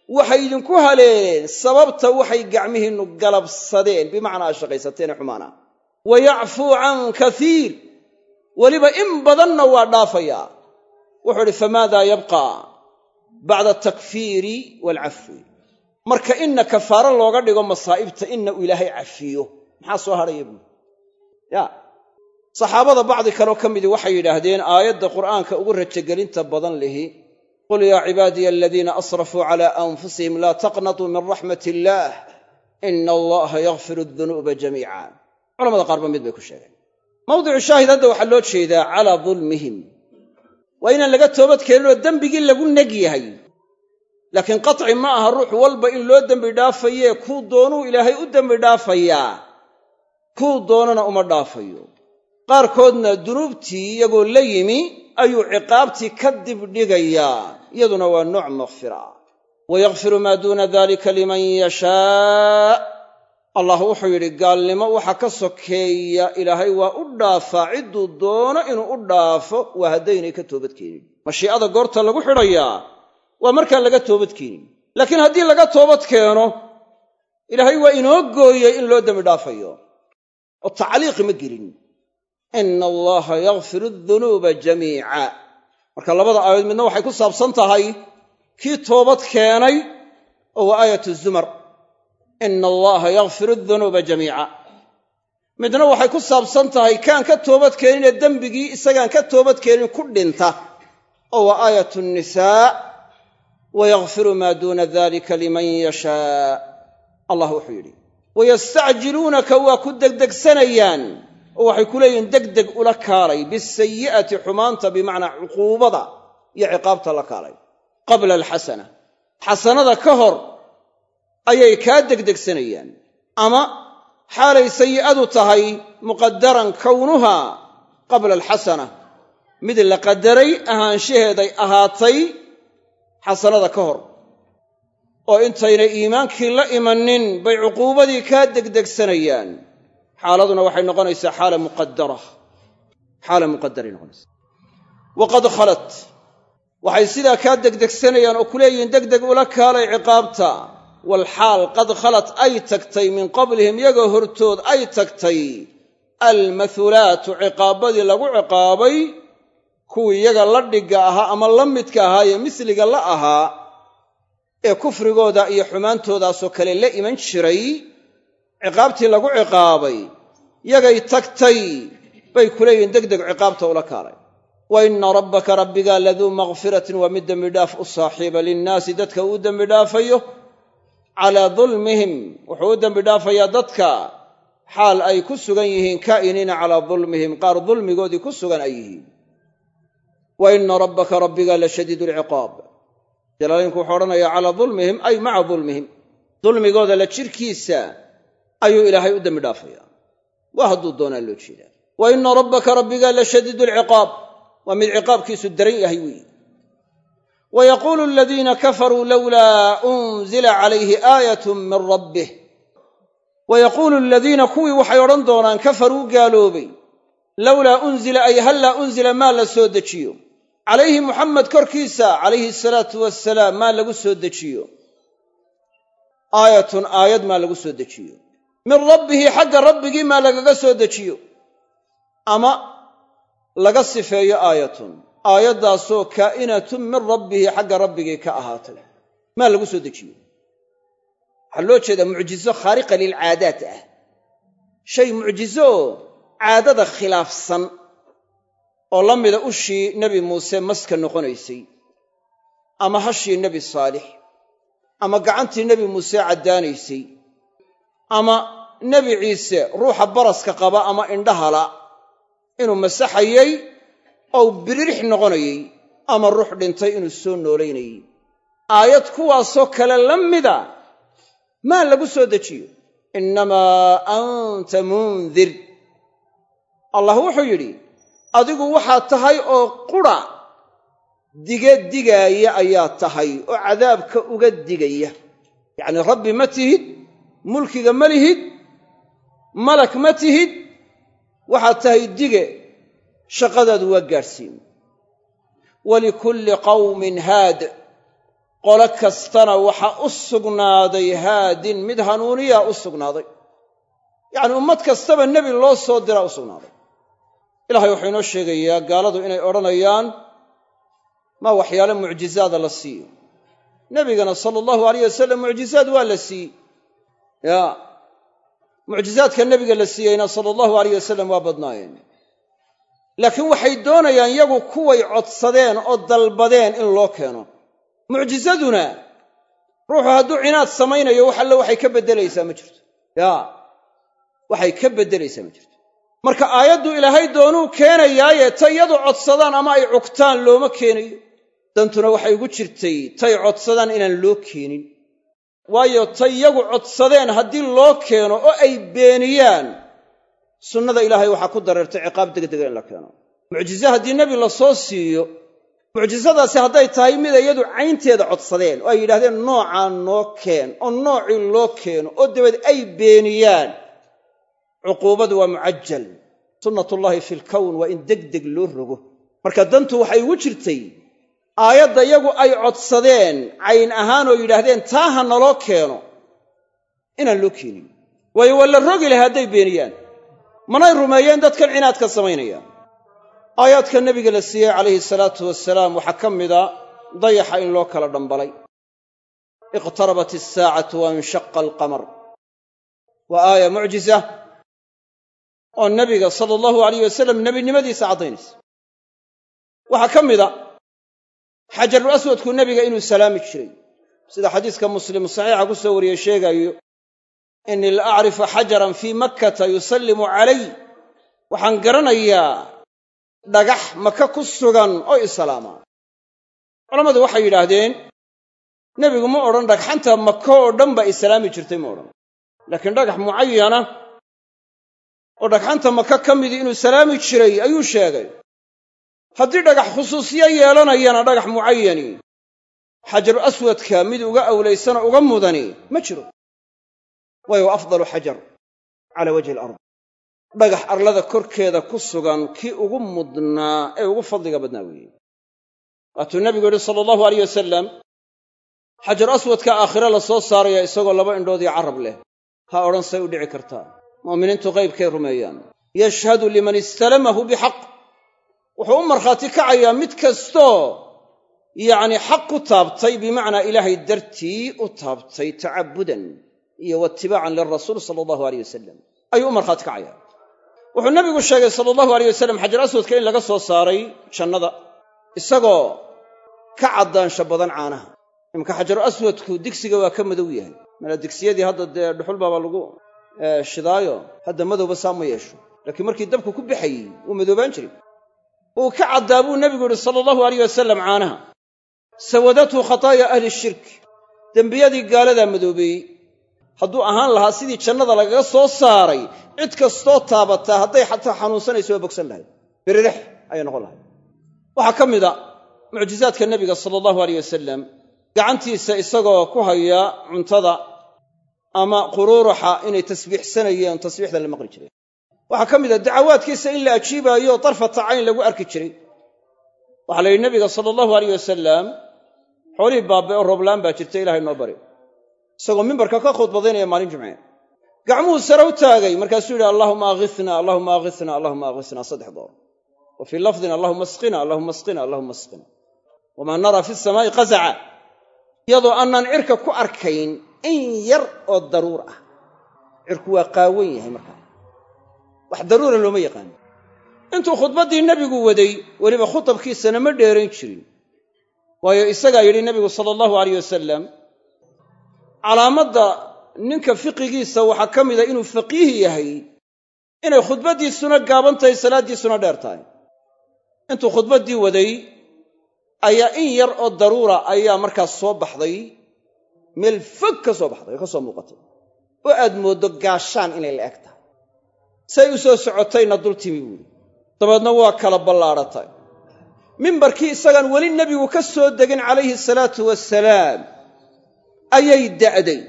waxay idinku haleeleen sababta waxay gacmihiinnu galabsadeen bimacnaa shaqaysateen xumaana wayacfuu can kaiir weliba in badanna waa dhaafayaa wuxuu idhi famaadaa yabqaa bacda atakfiiri waalcafwi marka inna kafaaro looga dhigo masaa'ibta inna uu ilaahay cafiyo maxaa soo hadhaya buuri ya saxaabada bacdi kaloo ka midii waxay yidhaahdeen aayadda qur'aanka ugu rajagelinta badan lihi qul yaa cibaadiya aladiina asrafuu calaa anfusihim laa taqnatuu min raxmat illaah ina allaha yakfiru adunuuba jamiica culamada qaarba mid bay ku sheegeen mawdicu shaahid hadda waxaa loo jeedaa calaa dulmihim waa inaan laga toobad keeninoo dembigii lagu neg yahay laakiin qaطci ma aha ruux walba in loo dembi dhaafayee kuu doonuu ilaahay u dembi dhaafayaa kuu doonana uma dhaafayo qaarkoodna dunuubtii iyagoo la yimi ayuu ciqaabtii ka dibdhigayaa iyaduna waa nooc makfira wayakfiru maa duuna dalika liman yashaa allah wuxuu yidhi gaalnimo waxa ka sokeeya ilaahay waa u dhaafaa cidduu doono inuu u dhaafo waa haddaynay ka toobadkeenin mashii'ada goorta lagu xidhayaa waa markaan laga toobad keenin laakiin haddii laga toobad keeno ilaahay waa inoo gooyey in loo dembi dhaafayo oo tacliiqi ma gelin ina allaha yakfiru adunuuba jamiica marka labada aayadood midna waxay ku saabsan tahay kii toobad keenay oo waa aayatu zumar ina allaha yakfiru adunuuba jamiica midna waxay ku saabsan tahay kaan ka toobad keeninee dembigii isagaan ka toobad keenin ku dhinta oo waa aayatu nisaa wayakfiru maa duuna dalika liman yashaa allah wuxuu yidhi wayastacjiluunaka waa ku degdegsanayaan oo waxay ku leeyihiin degdeg ula kaalay bisayi'ati xumaanta bimacnaa cuquubada iyo ciqaabta la kaalay qabla alxasana xasanada ka hor ayay kaa degdegsanayaan ama xaalay sayi'adu tahay muqadaran kownuhaa qabla alxasana mid la qadaray ahaanshaheeday ahaatay xasanada ka hor oo intaynay iimaankii la imanin bay cuquubadii kaa degdegsanayaan xaaladuna waxay noqonaysaa xaala muqadara xaala muqadaray noqonaysaa waqad khalat waxay sidaa kaa degdegsanayaan oo ku leeyihiin degdeg ula kaalay ciqaabta walxaal qad khalat ay tagtay min qablihim iyagoo hortood ay tagtay almathulaatu ciqaabadii lagu ciqaabay kuwii iyaga la dhigga ahaa ama la midka ahaa ee misliga la ahaa ee kufrigooda iyo xumaantoodaasoo kale la iman jiray ciqaabtii lagu ciqaabay yagay tagtay bay ku leeyihiin degdeg ciqaabta ula kaalay wa inna rabbaka rabbigaa laduu makfiratin waa mid dembidhaaf u saaxiiba linnaasi dadka uu dembidhaafayo calaa dulmihim wuxuu u dembidhaafayaa dadka xaal ay ku sugan yihiin kaa'iniina calaa dulmihim qaar dulmigoodii ku sugan ay yihiin wa inna rabbaka rabbigaa la shadiidu alciqaab jalaalinku wuxuu odhanayaa calaa dulmihim ay maca dulmihim dulmigooda la jirkiisa ayuu ilaahay u dembi dhaafayaa waa hadduu doonaa loo jeedaa wa inna rabbaka rabbigaa la shadiidu alciqaab waa mid ciqaabkiisu daran yahay weeye wa yaquulu aladiina kafaruu lowlaa unzila calayhi aayatun min rabbih wa yaquulu aladiina kuwii waxay odhan doonaan kafaruu gaaloobay lowlaa unzila ay hallaa unzila maa la soo dejiyo calayhi muxamed korkiisa calayhi asalaatu wassalaam maa lagu soo dejiyo aayatun aayad maa lagu soo dejiyo min rabbihi xagga rabbigii maa lagaga soo dejiyo ama laga sifeeyo aayatun aayaddaasoo kaa'inatun min rabbihi xagga rabbigii ka ahaatay maa lagu soo dejiyo waxaa loo jeedaa mucjizo khaariqa lilcaadaat ah shay mucjizo oo caadada khilaafsan oo la mida ushii nebi muuse maska noqonaysay ama hashii nebi saalix ama gacantii nebi muuse caddaanaysay ama nebi ciise ruuxa baraska qaba ama indhahala inuu masaxayey ou biririx noqonayey ama ruux dhintay inuu soo noolaynayey aayad kuwaasoo kale la mida maa lagu soo dejiyo innamaa anta mundir allah wuxuu yidhi adigu waxaad tahay oo qudha dige digaaya ayaa tahay oo cadaabka uga digaya yacnii rabbi ma tihid mulkiga ma lihid malak ma tihid waxaad tahay dige shaqadaadu waa gaadhsiin walikulli qawmin haad qolo kastana waxa u sugnaaday haadin mid hanuuniya u sugnaaday yacni ummad kastaba nebi loo soo diraa u sugnaaday ilaahay wuxuu inoo sheegayaa gaaladu inay odhanayaan ma waxyaale mucjizaada la siiyo nebigana sala allahu alayh wasalam mucjizaad waa la siiyey ya mucjizaadka nebiga la siiyeyna sala allahu alayh wasalam waa badnaayeen laakiin waxay doonayaan yagu kuway codsadeen oo dalbadeen in loo keeno mucjizaduna ruuxu hadduu cinaad samaynayo wax alle waxay ka beddelaysaa ma jirto ya waxay ka beddelaysaa ma jirto marka aayaddu ilaahay doonuu keenayaaye tay iyadu codsadaan ama ay cugtaan looma keenayo dantuna waxay ugu jirtay tay codsadaan inaan loo keenin waayo tay iyagu codsadeen haddii loo keeno oo ay beeniyaan sunnada ilaahay waxaa ku dareertay ciqaab degdega in la keeno mucjize haddii nebi la soo siiyo mucjizadaasi hadday tahay mid iyadu caynteeda codsadeen oo ay yidhahdeen noocaan noo keen oo noocii loo keeno oo dabeed ay beeniyaan cuquubadu waa mucajal sunnatullaahi fi lkown waa in degdeg loo rogo marka dantu waxay ugu jirtay aayadda iyagu ay codsadeen cayn ahaan oo yidhaahdeen taa ha naloo keeno inaan loo keenin waayo waa la rogi lahay hadday beeniyaan manay rumeeyeen dadkan cinaadka samaynayaan aayaadka nebiga la siiyey calayhi salaatu wasalaam waxaa ka mida dayaxa in loo kala dhambalay iqtarabat isaacatu wa inshaqa alqamar waa aaya mucjiza oo nebiga sala allahu alayh wasalam nebinimadiisa caddaynaysa waxaa ka mida xajarul aswadku nebiga inuu salaami jiray sida xadiiska muslim saxiixa ku soo wariyey sheegayo innii la acrifu xajaran fii makkata yusallimu calay waxaan garanayaa dhagax maka ku sugan oo islaama culammadu waxay yidhaahdeen nebigu ma odhan dhagxanta maka oo dhan baa islaami jirtay ma odhan laakiin dhagax mucayana oo dhagxanta maka ka midii inuu salaami jiray ayuu sheegay haddii dhagax khusuusiyo yeelanayana dhagax mucayani xajaru aswadka mid uga awlaysana uga mudani ma jiro waayo waa afdalu xajar cala wajhi alard dhagax arlada korkeeda ku sugan kii ugu mudnaa ee ugu fadliga badnaa weeye waatuu nebigu yidhi sala allahu alayh wasalam xajaru aswadka aakhire la soo saaraya isagoo laba indhood iyo carab leh ha odhan say u dhici kartaa mu'miniintu qaybkay rumeeyaan yashhadu liman istalamahu bixaq wuxuu u markhaati kacayaa mid kastoo yacni xaq ku taabtay bimacnaa ilaahay dartii u taabtay tacabudan iyo waitibaacan lirasuul sala allahu alayh wasalam ayuu u markhaati kacayaa wuxuu nebigu sheegay sala allahu alayh wasalam xajar aswadka in laga soo saaray jannada isagoo ka caddaansha badan caanaha iminka xajaru aswadku digsiga waa ka madow yahay mala digsiyadii hadda dee dhuxul baabaa lagu shidaayo hadda madowba saa ma yeesho laakiin markii dabku ku baxayey wuu madoobaan jiray wuu ka caddaa buu nebigu yidhi sala allahu alayh wasalam caanaha sawadathu khataaya ahli shirk dembiyadii gaaladaa madoobeeyey hadduu ahaan lahaa sidii jannada lagaga soo saaray cid kastoo taabataa hadday xataa xanuunsanayso waa bogsan lahayd biririx ayay noqon lahayd waxaa ka mida mucjizaadka nebiga sala allahu alayh wasalam gacantiisa isagoo ku haya cuntada ama quruuruxa inay tasbiixsanayeen tasbiixda la maqli jiray waxaa ka mid a dacawaadkiisa in la ajiibaayo darfata cayn lagu arki jiray waxaa la yidhi nebiga sala allahu alayh wasalam xoolihii baabbe oo rooblaan baa jirta ilahay noo bari isagoo mimbarka ka khudbadaynaya maalin jumce gacmuhu sare u taagay markaasuu yidhi allahuma aghithna allahuma aghithna allahuma aghithna saddex goor wa fii lafdin allahuma asqina allahuma asqina allahuma asqina wamaa naraa fi samaa'i qazaca iyadoo aanaan cirka ku arkayn in yar oo daruur ah cirku waa qaawan yahay markaa wax daruura looma yaqaano intuu khudbaddii nebigu waday weliba khutabkiisana ma dheerayn jirin waayo isagaa yidhi nebigu sala allahu alayh wasalam calaamadda ninka fiqigiisa waxaa ka mida inuu faqiih yahay inay khudbaddiisuna gaaban tahay salaaddiisuna dheer tahay intuu khudbaddii waday ayaa in yar oo daruura ayaa markaas soo baxday meel fog ka soo baxday oo ka soo muuqatay oo aad mooddo gaashaan inay la eg tahay say u soo socotayna dul timi buuri dabeedna waa kala ballaadhatay mimbarkii isagaan weli nebigu ka soo degin calayhi salaatu wasalaam ayay da'day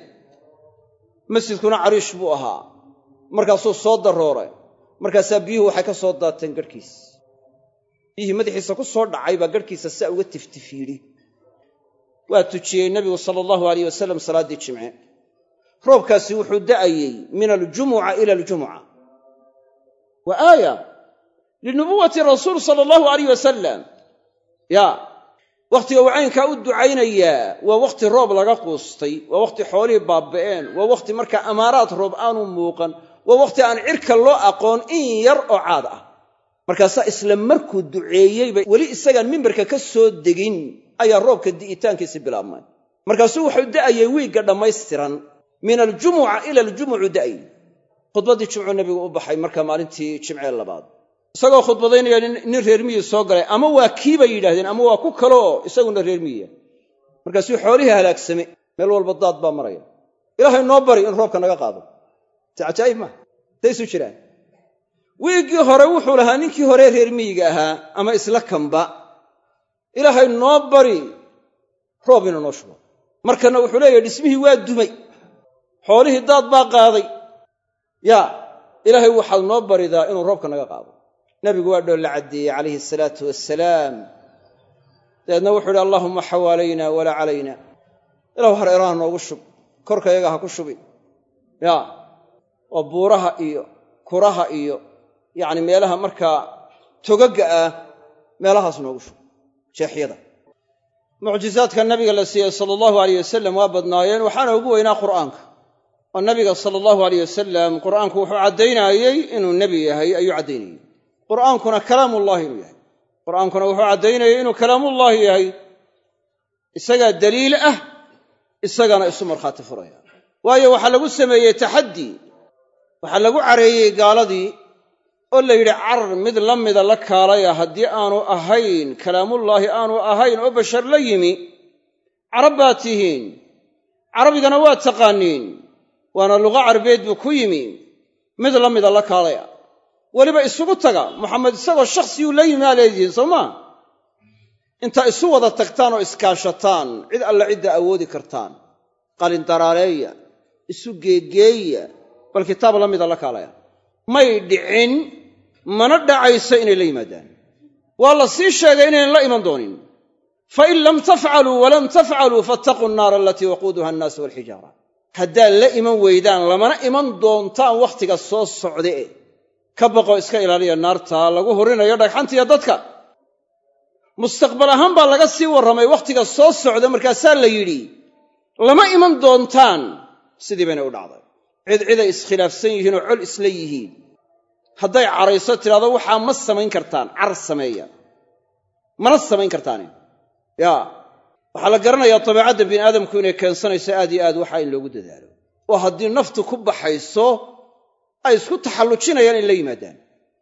masjidkuna cariish buu ahaa markaasuu soo darooray markaasaa biyuhu waxay ka soo daateen garhkiis biyihii madaxiisa ku soo dhacay baa garhkiisa saa uga tiftifiidhi waa tujiyey nebigu sala allahu alayh wasalam salaaddii jimce roobkaasi wuxuu da'ayey min aljumuca ila aljumuca wa aaya linubuwati rasuul sala allahu alayh wasalam ya wakhtiga uu caynkaa u ducaynayaa waa wakhti roob laga quustay waa wakhti xoolihii baaba'een waa wakhti markaa amaaraad roob aanu muuqan waa wakhti aan cirka loo aqoon in yar oo caad ah markaasaa isla markuu duceeyeyba weli isagaan mimbarka ka soo degin ayaa roobka di'itaankiisi bilaabmay markaasuu wuxuu da'ayey wiigga dhammaystiran min aljumuca ila aljumucu da'ay khudbaddii jimcuu nebigu u baxay markaa maalintii jimcee labaad isagoo khudbadaynaya nin reer miyi soo galay ama waa kii bay yidhahdeen ama waa ku kaloo isaguna reer miyiya markaasuu xoolihii halaagsame meel walba daad baa maraya ilaahay noo bari in roobka naga qaado ta cajaa'ib maaha day isu jiraan wiiggii hore wuxuu lahaa ninkii hore reer miyiga ahaa ama isla kanba ilaahay noo bari roob inuu noo shubo markana wuxuu leeyahay dhismihii waa dumay xoolihii daad baa qaaday yaa ilaahay waxaad noo baridaa inuu roobka naga qaado nebigu waa dhool la caddeeyey calayhi asalaatu wassalaam dabeedna wuxuu idhi allaahumma xawaalayna walaa calayna ilahu hareeraha noogu shub korkayaga ha ku shubi yaa oo buuraha iyo kuraha iyo yacni meelaha markaa togagga ah meelahaas noogu shub jeexyada mucjizaadka nabiga la siiyey sala allahu alayh wasalam waa badnaayeen waxaana ugu weynaa qur'aanka oo nabiga sala allahu alayh wasalam qur'aanku wuxuu caddaynayey inuu nebi yahay ayuu caddaynayey qur'aankuna kalaamullahi inuu yahay qur'aankuna wuxuu caddaynayey inuu kalaamullahi yahay isagaa daliil ah isagana isu markhaati furaya waayo waxaa lagu sameeyey taxaddi waxaa lagu careeyey gaaladii oo la yidhi carar mid la mida la kaalaya haddii aanu ahayn kalaamullaahi aanu ahayn oo bashar la yimi carab baad tihiin carabigana waa taqaaniin waana luqa carbeed buu ku yimi mid la mida la kaalaya weliba isugu taga moxamed isagoo shakhsiyuu la yimi aa leedihiin soo maa intaa isu wada tagtaan oo iskaashataan cid alla cidda awoodi kartaan qalindaraaleeya isu geegeeya bal kitaab la mida la kaalaya may dhicin mana dhacayso inay la yimaadaan waa la sii sheegay inaynan la iman doonin fain lam tafcaluu walan tafcaluu fattaquu nnaara alatii waquuduha annaasu walxijaara haddaad la iman weydaan lamana iman doontaan wakhtiga soo socde ka baqoo iska ilaaliya naarta lagu horinayo dhagxantiiyo dadka mustaqbal ahaan baa laga sii warramay wakhtiga soo socda markaasaa la yidhi lama iman doontaan sidii bayna u dhacday cid ciday iskhilaafsan yihiin oo col isla yihiin hadday carayso tidhahdo waxaa ma samayn kartaan car sameeya mana samayn kartaane yaa waxaa la garanayaa dabeecadda bini aadamku inay keensanayso aad iyo aad waxaa in loogu dadaalo oo haddii naftu ku baxayso ay isku taxallujinayaan in la yimaadaan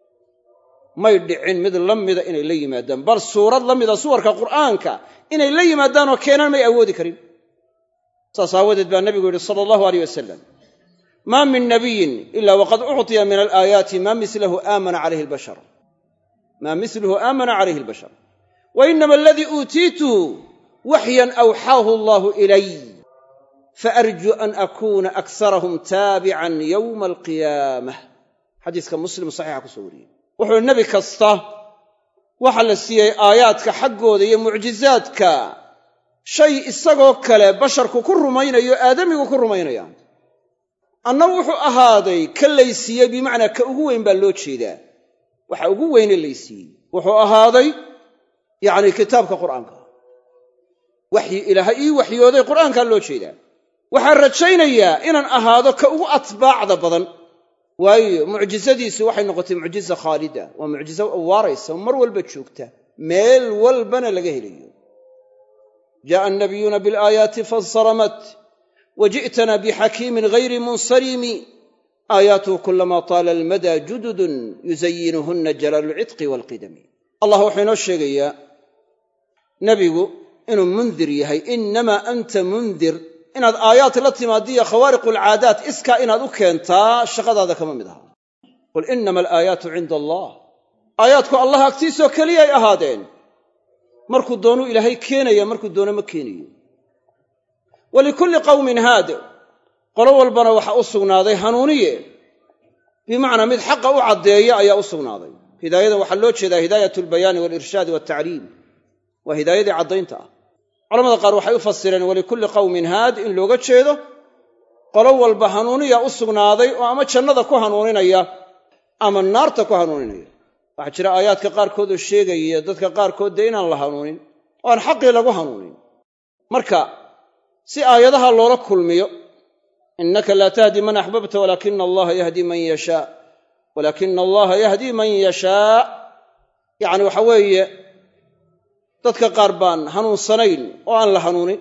may dhicin mid la mida inay la yimaadaan bal suurad la mida suwarka qur'aanka inay la yimaadaan oo keenaan may awoodi karin saas aawadeed baa nebigu yidhi sala allahu alayh wasalam maa min nabiyin ila waqad ucطiya min alaayaati maa milahu aamana calayhi albashar maa miluhu aamana calayhi albashar wa inama aladii uutiituhu waxyan awxaahu allahu ilay faarjuu an akuuna aksarahum taabican yowma alqiyaamah xadiiska muslim saxiixa ku soo wariyey wuxuu nebi kasta waxa la siiyey aayaadka xaggooda iyo mucjizaadka shay isagoo kale basharku ku rumaynayo aadamigu ku rumaynaya anna wuxuu ahaaday ka laysiiyey bimacnaa ka ugu weyn baa loo jeedaa waxa ugu weyne laysiiyey wuxuu ahaaday yacni kitaabka qur'aanka waxyi ilaahay ii waxyooday qur'aankaa loo jeedaa waxaan rajaynayaa inaan ahaado ka ugu atbaacda badan waayo mucjizadiisu waxay noqotay mucjiza khaalida waa mucjizo waaraysa oo mar walba joogta meel walbana laga helayo jaa'a annabiyuuna bilaayaati fansaramat وجئتنا بحكيم غير منصرم آياته كلما طال المدى جدد يزينهن جلال العتق والقدم الله وحينو الشيغيا نبيغو إنه منذر يهي إنما أنت منذر إن هذه آيات التي مادية خوارق العادات إسكا إن هذا كنتا شقد هذا كما مدها قل إنما الآيات عند الله آياتك الله أكتيسو كليا أهادين مركو دونو إلهي كينيا مركو دونو مكينيا ولكل قوم هادئ قلو والبنا وحا أصغناضي هنونية بمعنى مذ حق أعدية أي أصغناضي هداية وحلوتش ذا هداية البيان والإرشاد والتعليم وهداية عضينتها culamada qaar waxay u fasireen walikulli qawmin haad in looga jeedo qolo walba hanuuniya u sugnaaday oo ama jannada ku hanuuninaya ama naarta ku hanuuninaya. waxaa jira aayaadka qaarkood oo sheegaya dadka qaarkood dee inaan la hanuunin oo aan xaqii lagu hanuunin. marka si aayadaha loola kulmiyo innaka laa tahdi man axbabta walaakina allaha yahdi man yashaa walaakina allaha yahdi man yashaa yacni waxa weeye dadka qaar baan hanuunsanayn oo aan la hanuunin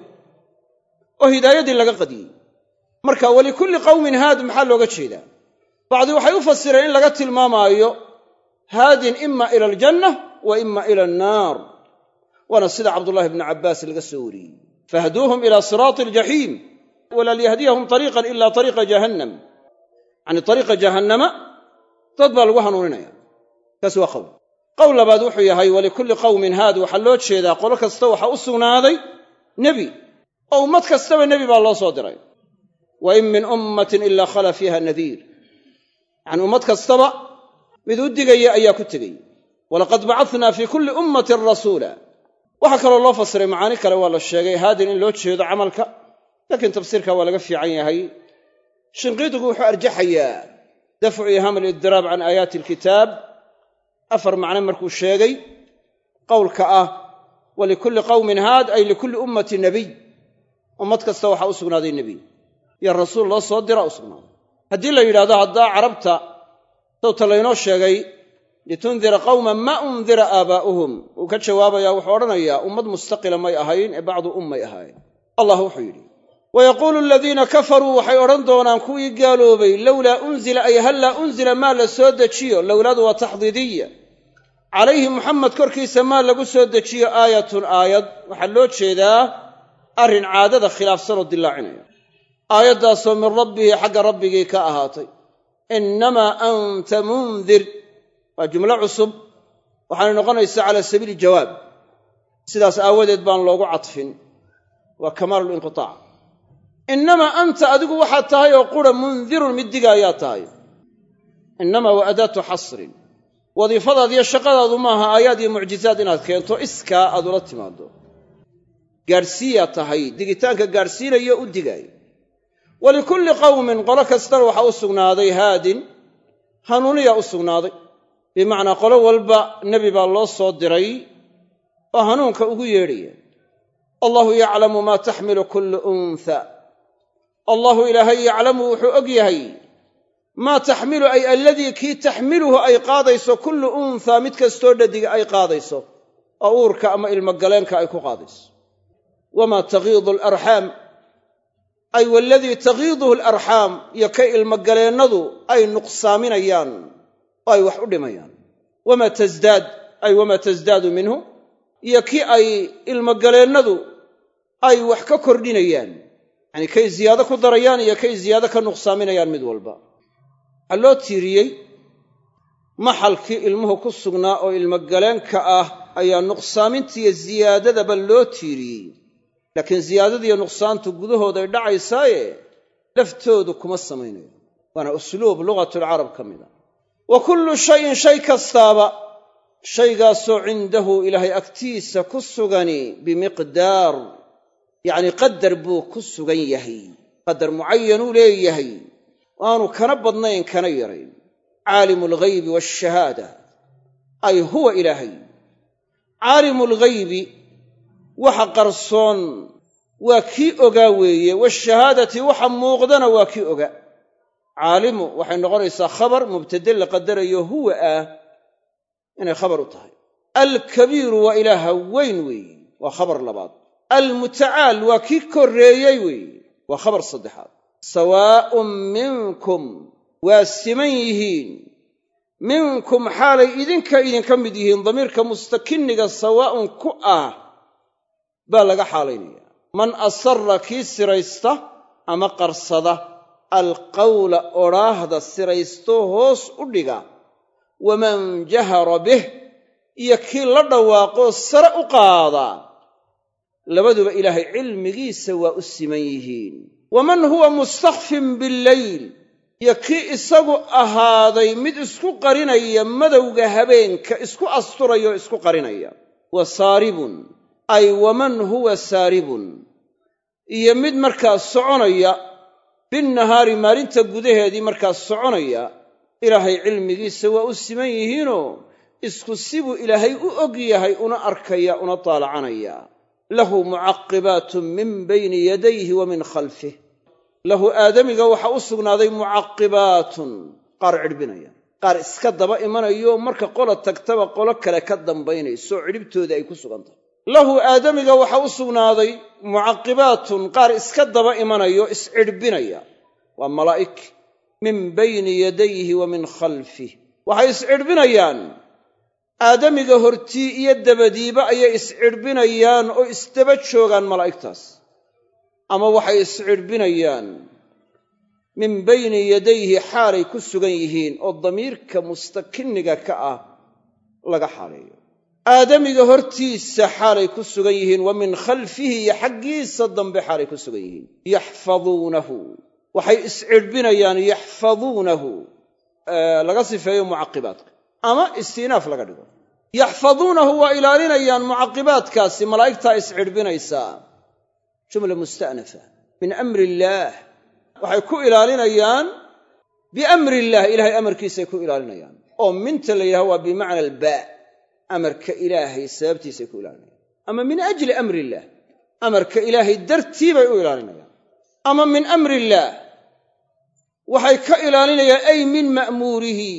oo hidaayadii laga qadiyey. marka walikulli qawmin haad maxaa looga jeedaa? bacdi waxay u fasireen in laga tilmaamaayo haadin ima ila aljanna wa ima ila annaar, waana sida cabdullahi bni cabbaas laga soo wariyey fahduuhum ila siraati aljaxiim walaa liyahdiyahum ariiqan ila ariiqa jahannam. yacni ariiqa jahannama dad baa lagu hanuuninaya. kaasi waa qowl. qowl labaad wuxuu yahay walikulli qawmin haad waxaa loo jeedaa qolo kasta waxaa u sugnaaday nebi oo ummad kastaba nebi baa loo soo diray. wa in min ummatin ilaa khala fiiha nadiir, yacni ummad kastaba mid u digaya ayaa ku tegey. walaqad bacadnaa fii kulli ummatin rasuula. waxaa kaloo loo fasiray macaani kale waa la sheegay haadin in loo jeedo camalka, laakiin tafsiirka waa laga fiican yahay. shinqiidigu wuxuu arjaxayaa dafcu ihaam alidiraab can aayaati alkitaab afar macno markuu sheegay qowlka ah walikulli qawmin haad ay likulli ummati nebiy, ummad kasta waxaa u sugnaaday nebiy iyo rasuul loo soo dira u sugnaaday. haddii la yidhahdo haddaa carabta sawta laynoo sheegay litundira qawman maa undira aabaa'uhum, uu ka jawaabayaa wuxuu odhanayaa ummad mustaqila may ahayn ee bacdu ummay ahaayeen. allah wuxuu yidhi wayaquulu aladiina kafaruu waxay odhan doonaan kuwii gaaloobay lowlaa unzila ay hallaa unzila maa la soo dejiyo, lowlaadu waa taxdiidiya, calayhi muxamed korkiisa maa lagu soo dejiyo aayatun aayad. waxaa loo jeedaa arrin caadada khilaafsanoo dillaacinaya. aayaddaasoo min rabbihi xagga rabbigii ka ahaatay. innamaa anta mundir waa jumlo cusub, waxaana noqonaysaa cala sabiili jawaab. sidaas aawadeed baan loogu cadfin, waa kamaalulinqitaac. innamaa anta adigu waxaad tahay oo qura mundirun mid diga ayaa tahay. innamaa waa adaatu xasrin. wadiifadaad iyo shaqadaadu maaha aayaad iyo mucjizaad inaad keento iskaa aad ula timaaddo. gaadhsiiyaa tahay, digitaanka gaadhsiinayo u digaayo. walikulli qawmin qolo kastana waxaa u sugnaaday haadin, hanuuniyaa u sugnaaday. bimacnaa qolo walba nebi baa loo soo diray oo hanuunka ugu yeedhaya. allahu yaclamu maa taxmilu kullu untha, allahu ilaahay yaclamu wuxuu og yahay maa taxmilu ay alladii kii taxmiluhu ay qaadayso kullu unthaa mid kastoo dhadiga ay qaadayso oo uurka ama ilmogaleenka ay ku qaadayso. wamaa tagiidu alarxaam ay waladii tagiiduhu alarxaam, iyo kay ilmogaleennadu ay nuqsaaminayaan oo ay wax u dhimayaan. wamaa tasdaad ay wamaa tasdaadu minhu, iyo kii ay ilmogaleennadu ay wax ka kordhinayaan, yacni kay ziyaado ku darayaan iyo kay ziyaado ka nuqsaaminayaan mid walba. waxaa loo tiiriyey maxalkii ilmuhu ku sugnaa oo ilmogaleenka ah ayaa nuqsaamintiiyo ziyaadadaba loo tiiriyey. laakiin ziyaadadiiyo nuqsaantu gudahooday dhacaysaaye laftoodu kuma samaynayo. waana usluub lugatulcarab ka mid a. wa kullu shayin shay kastaaba shaygaasoo cindahu ilaahay agtiisa ku sugani bimiqdaar, yacni qadar buu ku sugan yahay, qadar mucayanuu leeyahay, waanu kana badnayn kana yarayn. caalimu alghaybi waashahaada ay huwa ilaahay. caalimu alghaybi waxa qarsoon waa kii ogaa weeye, waashahaadati waxa muuqdana waa kii ogaa. caalimu waxay noqonaysaa khabar mubtade la qadarayo huwa ah inay khabar u tahay. alkabiiru waa ilaaha weyn weeye, waa khabar labaad. almutacaal waa kii korreeyey weeye, waa khabar saddexaad. sawaa'un minkum waa siman yihiin, minkum xaalay idinka idinka mid yihiin. damiirka mustakiniga sawaa'un ku ah baa laga xaalaynaya. man asarra kii siraysta ama qarsada alqawla odhaahda siraysto hoos u dhiga, waman jahara bih iyo kii la dhawaaqoo sare u qaada, labaduba ilaahay cilmigiisa waa u siman yihiin. waman huwa mustakfin billayl iyo kii isagu ahaaday mid isku qarinaya madowga habeenka, isku asturaya oo isku qarinaya. wa saaribun ay waman huwa saaribun iyo mid markaas soconaya binnahaari maalinta gudaheedii markaas soconaya ilaahay cilmigiisa waa u siman yihiinoo isku sibuu ilaahay u og yahay una arkaya una taalacanaya lahu mucaqibaatun min bayni yadayhi wa min khalfih lahu aadamiga waxaa u sugnaaday mucaqibaatun qaar cidhbinaya qaar iska daba imanayo marka qola tagtaba qolo kale ka dambaynayso cidhibtooda ay ku sugan tahay lahu aadamiga waxaa u sugnaaday mucaqibaatun qaar iska daba imanayo iscidhbinaya waa malaa'ig min bayni yadayhi wa min khalfih waxay iscidhbinayaan aadamiga hortii iyo dabadiiba ayay iscidhbinayaan oo isdaba joogaan malaa'igtaas ama waxay iscidhbinayaan min bayni yadayhi xaalay ku sugan yihiin oo damiirka mustakiniga ka ah laga xaaleeyo aadamiga hortiisa xaalay ku sugan yihiin wa min khalfihi iyo xaggiisa dambe xaalay ku sugan yihiin yaxfaduunahu waxay iscidhbinayaan yaxfaduunahu laga sifeeyo mucaqibaadka ama istiinaaf laga dhigo yaxfaduunahu waa ilaalinayaan mucaqibaadkaasi malaa'igtaa iscidhbinaysaa jumla musta'nafa min amri illaah waxay ku ilaalinayaan biamri illaah ilahay amarkiisay ku ilaalinayaan oo minta la yidhaha waa bimacna albaa amarka ilaahay sababtiisay ku ilaalinayaan ama min ajli amri illaah amarka ilaahay dartii bay u ilaalinayaan ama min amri illaah waxay ka ilaalinayaan ay min ma'muurihi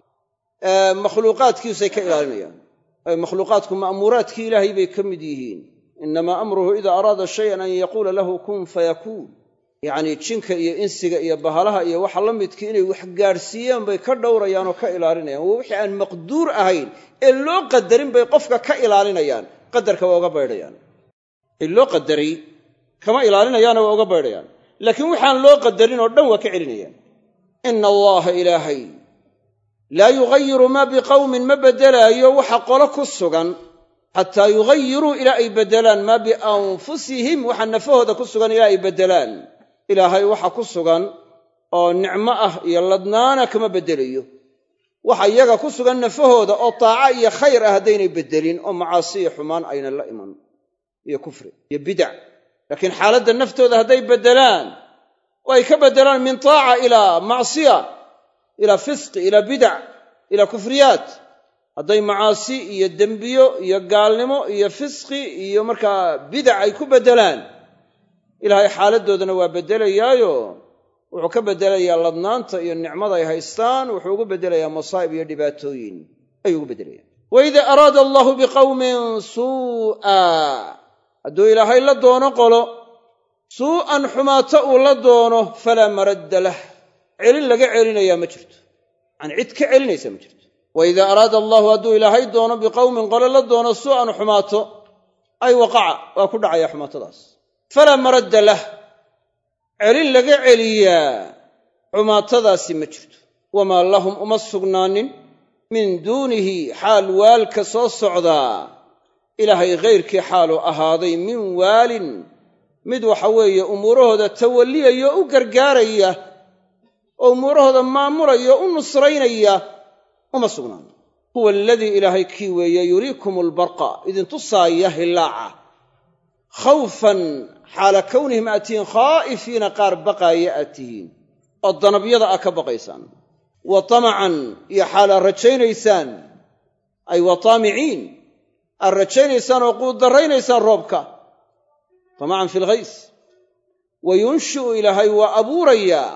makhluuqaadkiisay ka ilaalinayaan ay makhluuqaadku ma'muuraadkii ilaahay bay ka mid yihiin inamaa amruhu idaa araada shayan an yaquula lahu kun fayakuun yacnii jinka iyo insiga iyo bahalaha iyo waxa la midkii inay wax gaadhsiiyaan bay ka dhowrayaan oo ka ilaalinayaan waa wixii aan maqduur ahayn ee loo qadarin bay qofka ka ilaalinayaan qadarka waa uga baydhayaan ee loo qadaray kama ilaalinayaana waa uga baydhayaan laakiin waxaan loo qadarin oo dhan waa ka celinayaan ina allaha ilaahay laa yugayiru maa biqawmin ma beddelaayo waxa qolo ku sugan xataa yugayiruu ilaa ay beddelaan maa bianfusihim waxa nafahooda ku sugan ilaa ay beddelaan ilaahay waxa ku sugan oo nicmo ah iyo ladnaana kama beddelayo waxa iyaga ku sugan nafahooda oo taaca iyo khayr ah haddaynay beddelin oo macaasi iyo xumaan aynan la iman iyo kufri iyo bidac laakiin xaaladda naftooda hadday beddelaan oo ay ka beddelaan min taaca ilaa macsiya ilaa fisqi ilaa bidac ilaa kufriyaat hadday macaasi iyo dembiyo iyo gaalnimo iyo fisqi iyo markaa bidac ay ku beddelaan ilaahay xaaladdoodana waa beddelayaayo wuxuu ka beddelayaa ladnaanta iyo nicmada ay haystaan wuxuu ugu beddelayaa masaa'ib iyo dhibaatooyin ayuu ugu beddelayaa waida araada allahu biqawmin suu'a hadduu ilaahay la doono qolo suu'an xumaato uu la doono falaa maradda lah celin laga celinayaa ma jirto yacani cid ka celinaysa ma jirto waida araada allahu hadduu ilaahay doono biqawmin qolo la doono suu'an xumaato ay waqaca waa ku dhacaya xumaatadaas falaa maradda lah celin laga celiyaa xumaatadaasi ma jirto wamaa lahum uma sugnaanin min duunihi xaal waalka soo socdaa ilaahay ghayrkii xaaluu ahaaday min waalin mid waxa weeye umuurahooda tawalliyaya oo u gargaaraya oo umuurahooda maamulaya o u nusraynaya uma sugnaanin huwa aladii ilaahay kii weeye yuriikum albarqa idintusaaya hillaaca khawfan xaala kownihim aad tihiin khaa'ifiina qaar baqaaya aad tihiin oo danabyada aad ka baqaysaan wa tamacan iyo xaalaad rajaynaysaan ay wa taamiciin aad rajaynaysaan oo quuddarraynaysaan roobka tamacan fi lghays wa yunshi'u ilaahay waa abuurayaa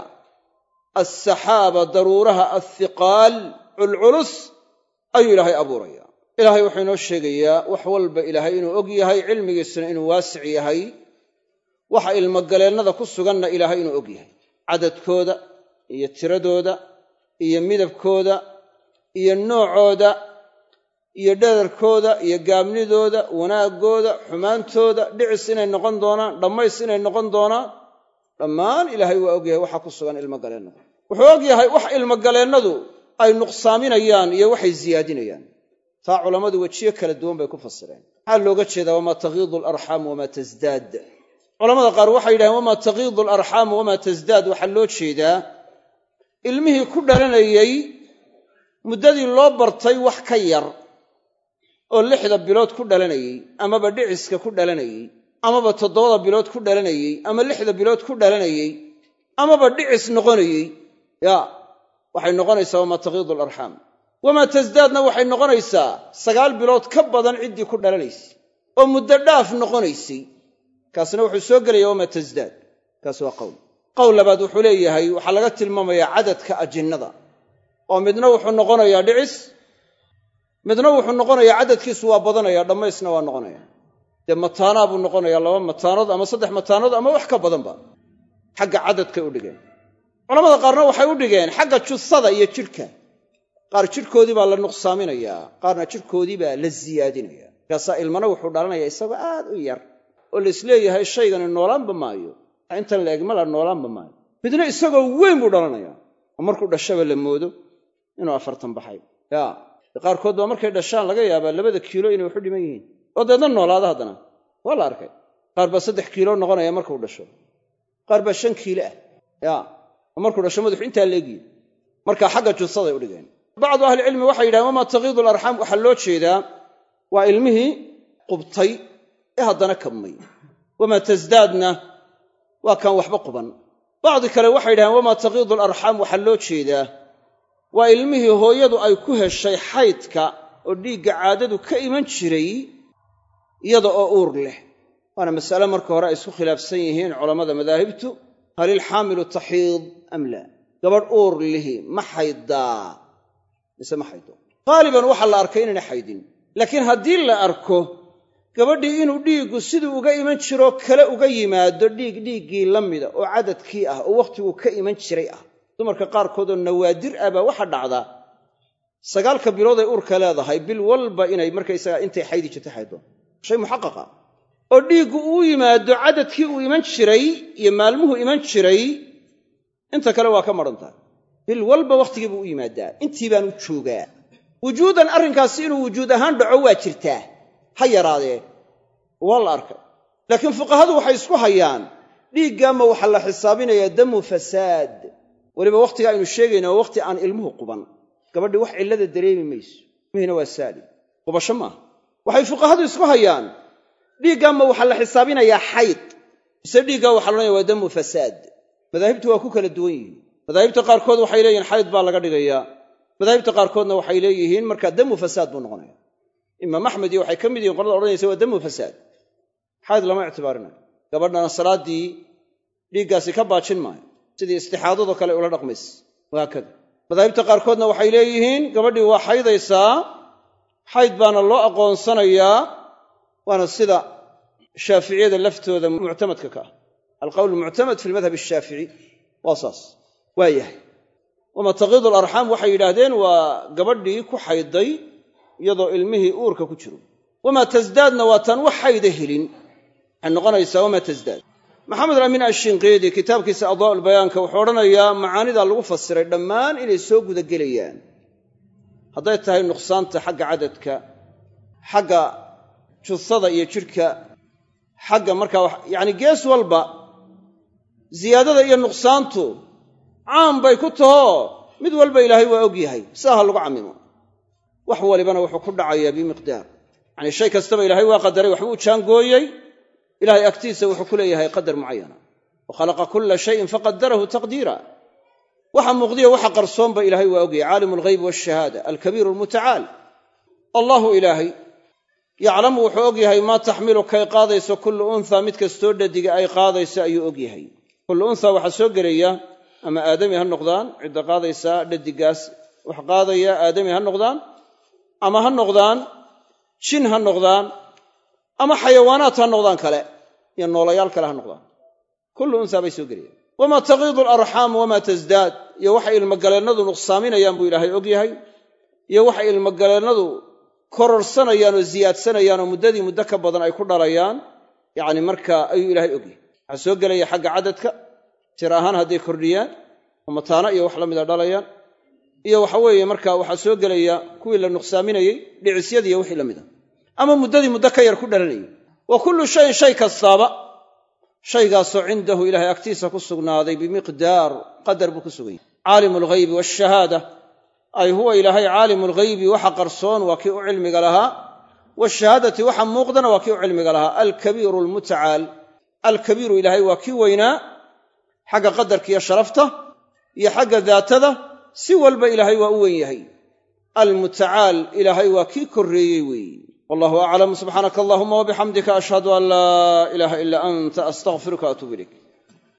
alsaxaaba daruuraha alhiqaal culculus ayuu ilaahay abuurayaa ilaahay wuxuu inoo sheegayaa wax walba ilaahay inuu og yahay cilmigiisuna inuu waasic yahay waxa ilmogaleennada ku suganna ilaahay inuu og yahay cadadkooda iyo tiradooda iyo midabkooda iyo noocooda iyo dherarkooda iyo gaabnidooda wanaaggooda xumaantooda dhicis inay noqon doonaan dhammays inay noqon doonaan dhammaan ilaahay waa og yahay waxa ku sugan ilmogaleennada wuxuu og yahay wax ilmogaleennadu ay nuqsaaminayaan iyo waxay siyaadinayaan taa culammadu wejiyo kala duwan bay ku fasireen maxaa looga jeedaa wamaa tagiidu alarxaam wamaa tasdaad culamada qaar waxay yidhahdeen wamaa tagiidu alarxaam wamaa tasdaad waxaa loo jeedaa ilmihii ku dhalanayey muddadii loo bartay wax ka yar oo lixda bilood ku dhalanayay amaba dhiciska ku dhalanayay amaba toddobada bilood ku dhalanayay ama lixda bilood ku dhalanayay amaba dhicis noqonayay ya waxay noqonaysaa wamaa taqiidu alarxaam wamaa tasdaadna waxay noqonaysaa sagaal bilood ka badan ciddii ku dhalanaysay oo muddo dhaaf noqonaysay kaasna wuxuu soo gelayaa wamaa tasdaad kaas waa qowl qowl labaad wuxuu leeyahay waxaa laga tilmaamayaa cadadka ajinnada oo midna wuxuu noqonayaa dhicis midna wuxuu noqonayaa cadadkiisu waa badanaya dhammaysna waa noqonaya dee mataanaa buu noqonayaa laba mataanood ama saddex mataanood ama wax ka badanba xagga cadadkay u dhigeen culamada qaarna waxay u dhigeen xagga jusada iyo jidhka qaar jidhkoodii baa la nuqsaaminayaa qaarna jidhkoodii baa la siyaadinaya markaasaa ilmana wuxuu dhalanayaa isagoo aad u yar oo la isleeyahay shaygani noolaanba maayo intan la egmala noolaanba maayo midna isagoo weyn buu dhalanayaa oo markuu dhashaba la moodo inuu afartan baxay ya qaarkood baa markay dhashaan laga yaabaa labada kiilo inay waxu dhiman yihiin oo deedna noolaada haddana waa la arkay qaar baa saddex kiilo noqonaya markuu dhasho qaar baa shan kiilo ah ya oo markuu dhasho madaxu intaa leegiyo markaa xagga jusaday u dhigeen bacdu ahlicilmi waxay yidhahdeen wamaa taqiidu alarxaam waxaa loo jeedaa waa ilmihii qubtay ee haddana kabmay wamaa tasdaadna waa kaan waxba quban bacdi kale waxay yidhahdeen wamaa taqiidu alarxaam waxaa loo jeedaa waa ilmihii hooyadu ay ku heshay xaydka oo dhiigga caadadu ka iman jiray iyada oo uur leh waana mas'ale marka hore ay isku khilaafsan yihiin culammada madaahibtu hal ilxaamilu taxiid am laa gabadh uur lihi ma xaydaa mise ma xaydo qaaliban waxaa la arkay inaynay xaydin laakiin haddii la arko gabadhii inuu dhiiggu siduu uga iman jiroo kale uga yimaado dhiig dhiiggii la mida oo cadadkii ah oo wakhtiguu ka iman jiray ah dumarka qaarkood oo nawaadir ah baa waxa dhacda sagaalka bilood ay uurka leedahay bil walba inay markaysaga intay xaydi jirtay xaydo shay muxaqaqa oo dhiiggu uu yimaado cadadkii uu iman jiray iyo maalmuhu iman jiray inta kale waa ka maran tahay bil walba wakhtigii buu u yimaadaa intii baanu joogaa wujuudan arrinkaasi inuu wujuud ahaan dhaco waa jirtaa ha yaraadee waa la arkay laakiin fuqahadu waxay isku hayaan dhiiggaama waxaa la xisaabinayaa damu fasaad weliba wakhtiga aynu sheegayna waa wakhti aan ilmuhu quban gabadhii wax cillada dareemi mayso ilmihiina waa saalim qubasho maaha waxay fuqahadu isku hayaan dhiiggaama waxaa la xisaabinayaa xayd mise dhiiggaa waxaa loodhanaya waa damu fasaad madaahibtu waa ku kala duwan yihiin madaahibta qaarkood waxay leeyihiin xayd baa laga dhigayaa madaahibta qaarkoodna waxay leeyihiin markaa damu fasaad buu noqonaya imaam axmed iyo waxay ka mid yihiin qolada odhanaysa waa damu fasaad xayd lama ictibaarinayo gabadhana salaaddii dhiiggaasi ka baajin maayo sidii istixaadadoo kale ula dhaqmaysa wahaakada madaahibta qaarkoodna waxay leeyihiin gabadhii waa xaydaysaa xayd baana loo aqoonsanayaa waana sida shaaficiyada laftooda muctamadka ka ah alqowl muctamad fi lmadhab ashaafici waa saas waa yahay wamaa taqiidu alarxaam waxay yidhaahdeen waa gabadhii ku xayday iyadoo ilmihii uurka ku jiro wamaa tasdaadna waa taan wax xayda helin waxay noqonaysaa wamaa tasdaad maxamed alaamiin ashinqiidi kitaabkiisa adaa ulbayaanka wuxuu odhanayaa macaanidaa lagu fasiray dhammaan inay soo gudagelayaan hadday tahay nuqsaanta xagga cadadka xagga jusada iyo jidhka xagga markaa yacni gees walba ziyaadada iyo nuqsaantu caam bay ku tahoo mid walba ilaahay waa og yahay sidaa ha lagu cammimo wax walibana wuxuu ku dhacayaa bimiqdaar yacni shay kastaba ilaahay waa qadaray waxbuu u jaangooyey ilahay agtiisa wuxuu ku leeyahay qadar mucayana wa khalaqa kulla shayin faqadarahu taqdiira waxa muuqdiya waxa qarsoonba ilaahay waa ogyahay caalimu alghaybi waashahaada alkabiiru almutacaal allahu ilaahay yaclamu wuxuu og yahay maa taxmilu kay qaadayso kullu unthaa mid kastoo dhadiga ay qaadayso ayuu og yahay kullu unthaa waxaa soo gelaya ama aadami ha noqdaan cidda qaadaysaa dhadigaas wax qaadaya aadami ha noqdaan ama ha noqdaan jin ha noqdaan ama xayawaanaad ha noqdaan kale iyo noolayaal kale ha noqdaan kullu unthaa bay soo gelayaan wamaa taqiidu alarxaam wamaa tasdaad iyo waxay ilmogaleennadu nuqsaaminayaan buu ilaahay og yahay iyo waxay ilmogaleennadu kororsanayaan oo ziyaadsanayaan oo muddadii muddo ka badan ay ku dhalayaan yacni markaa ayuu ilaahay og yahay waxaa soo gelaya xagga cadadka tir ahaan hadday kordhiyaan oo mataano iyo wax la mida dhalayaan iyo waxa weeye markaa waxaa soo gelaya kuwii la nuqsaaminayey dhicisyadii iyo wixii la mida ama muddadii muddo ka yar ku dhalanayay wa kullu shayin shay kastaaba shaygaasoo cindahu ilaahay agtiisa ku sugnaaday bimiqdaar qadar buu ku sugan yahay caalimu alghaybi waashahaada ay huwa ilaahay caalimu alghaybi waxa qarsoon waa kii u cilmiga lahaa washahaadati waxa muuqdana waa kii u cilmiga lahaa alkabiiru almutacaal alkabiiru ilaahay waa kii weynaa xagga qadarka iyo sharafta iyo xagga daatada si walba ilaahay waa u wen yahay almutacaal ilaahay waa kii korreeyey weeye wallahu aclam subxaanaka allahuma wabixamdika ashhadu an laa ilaaha ilaa anta astaghfiruka atuubu ilayk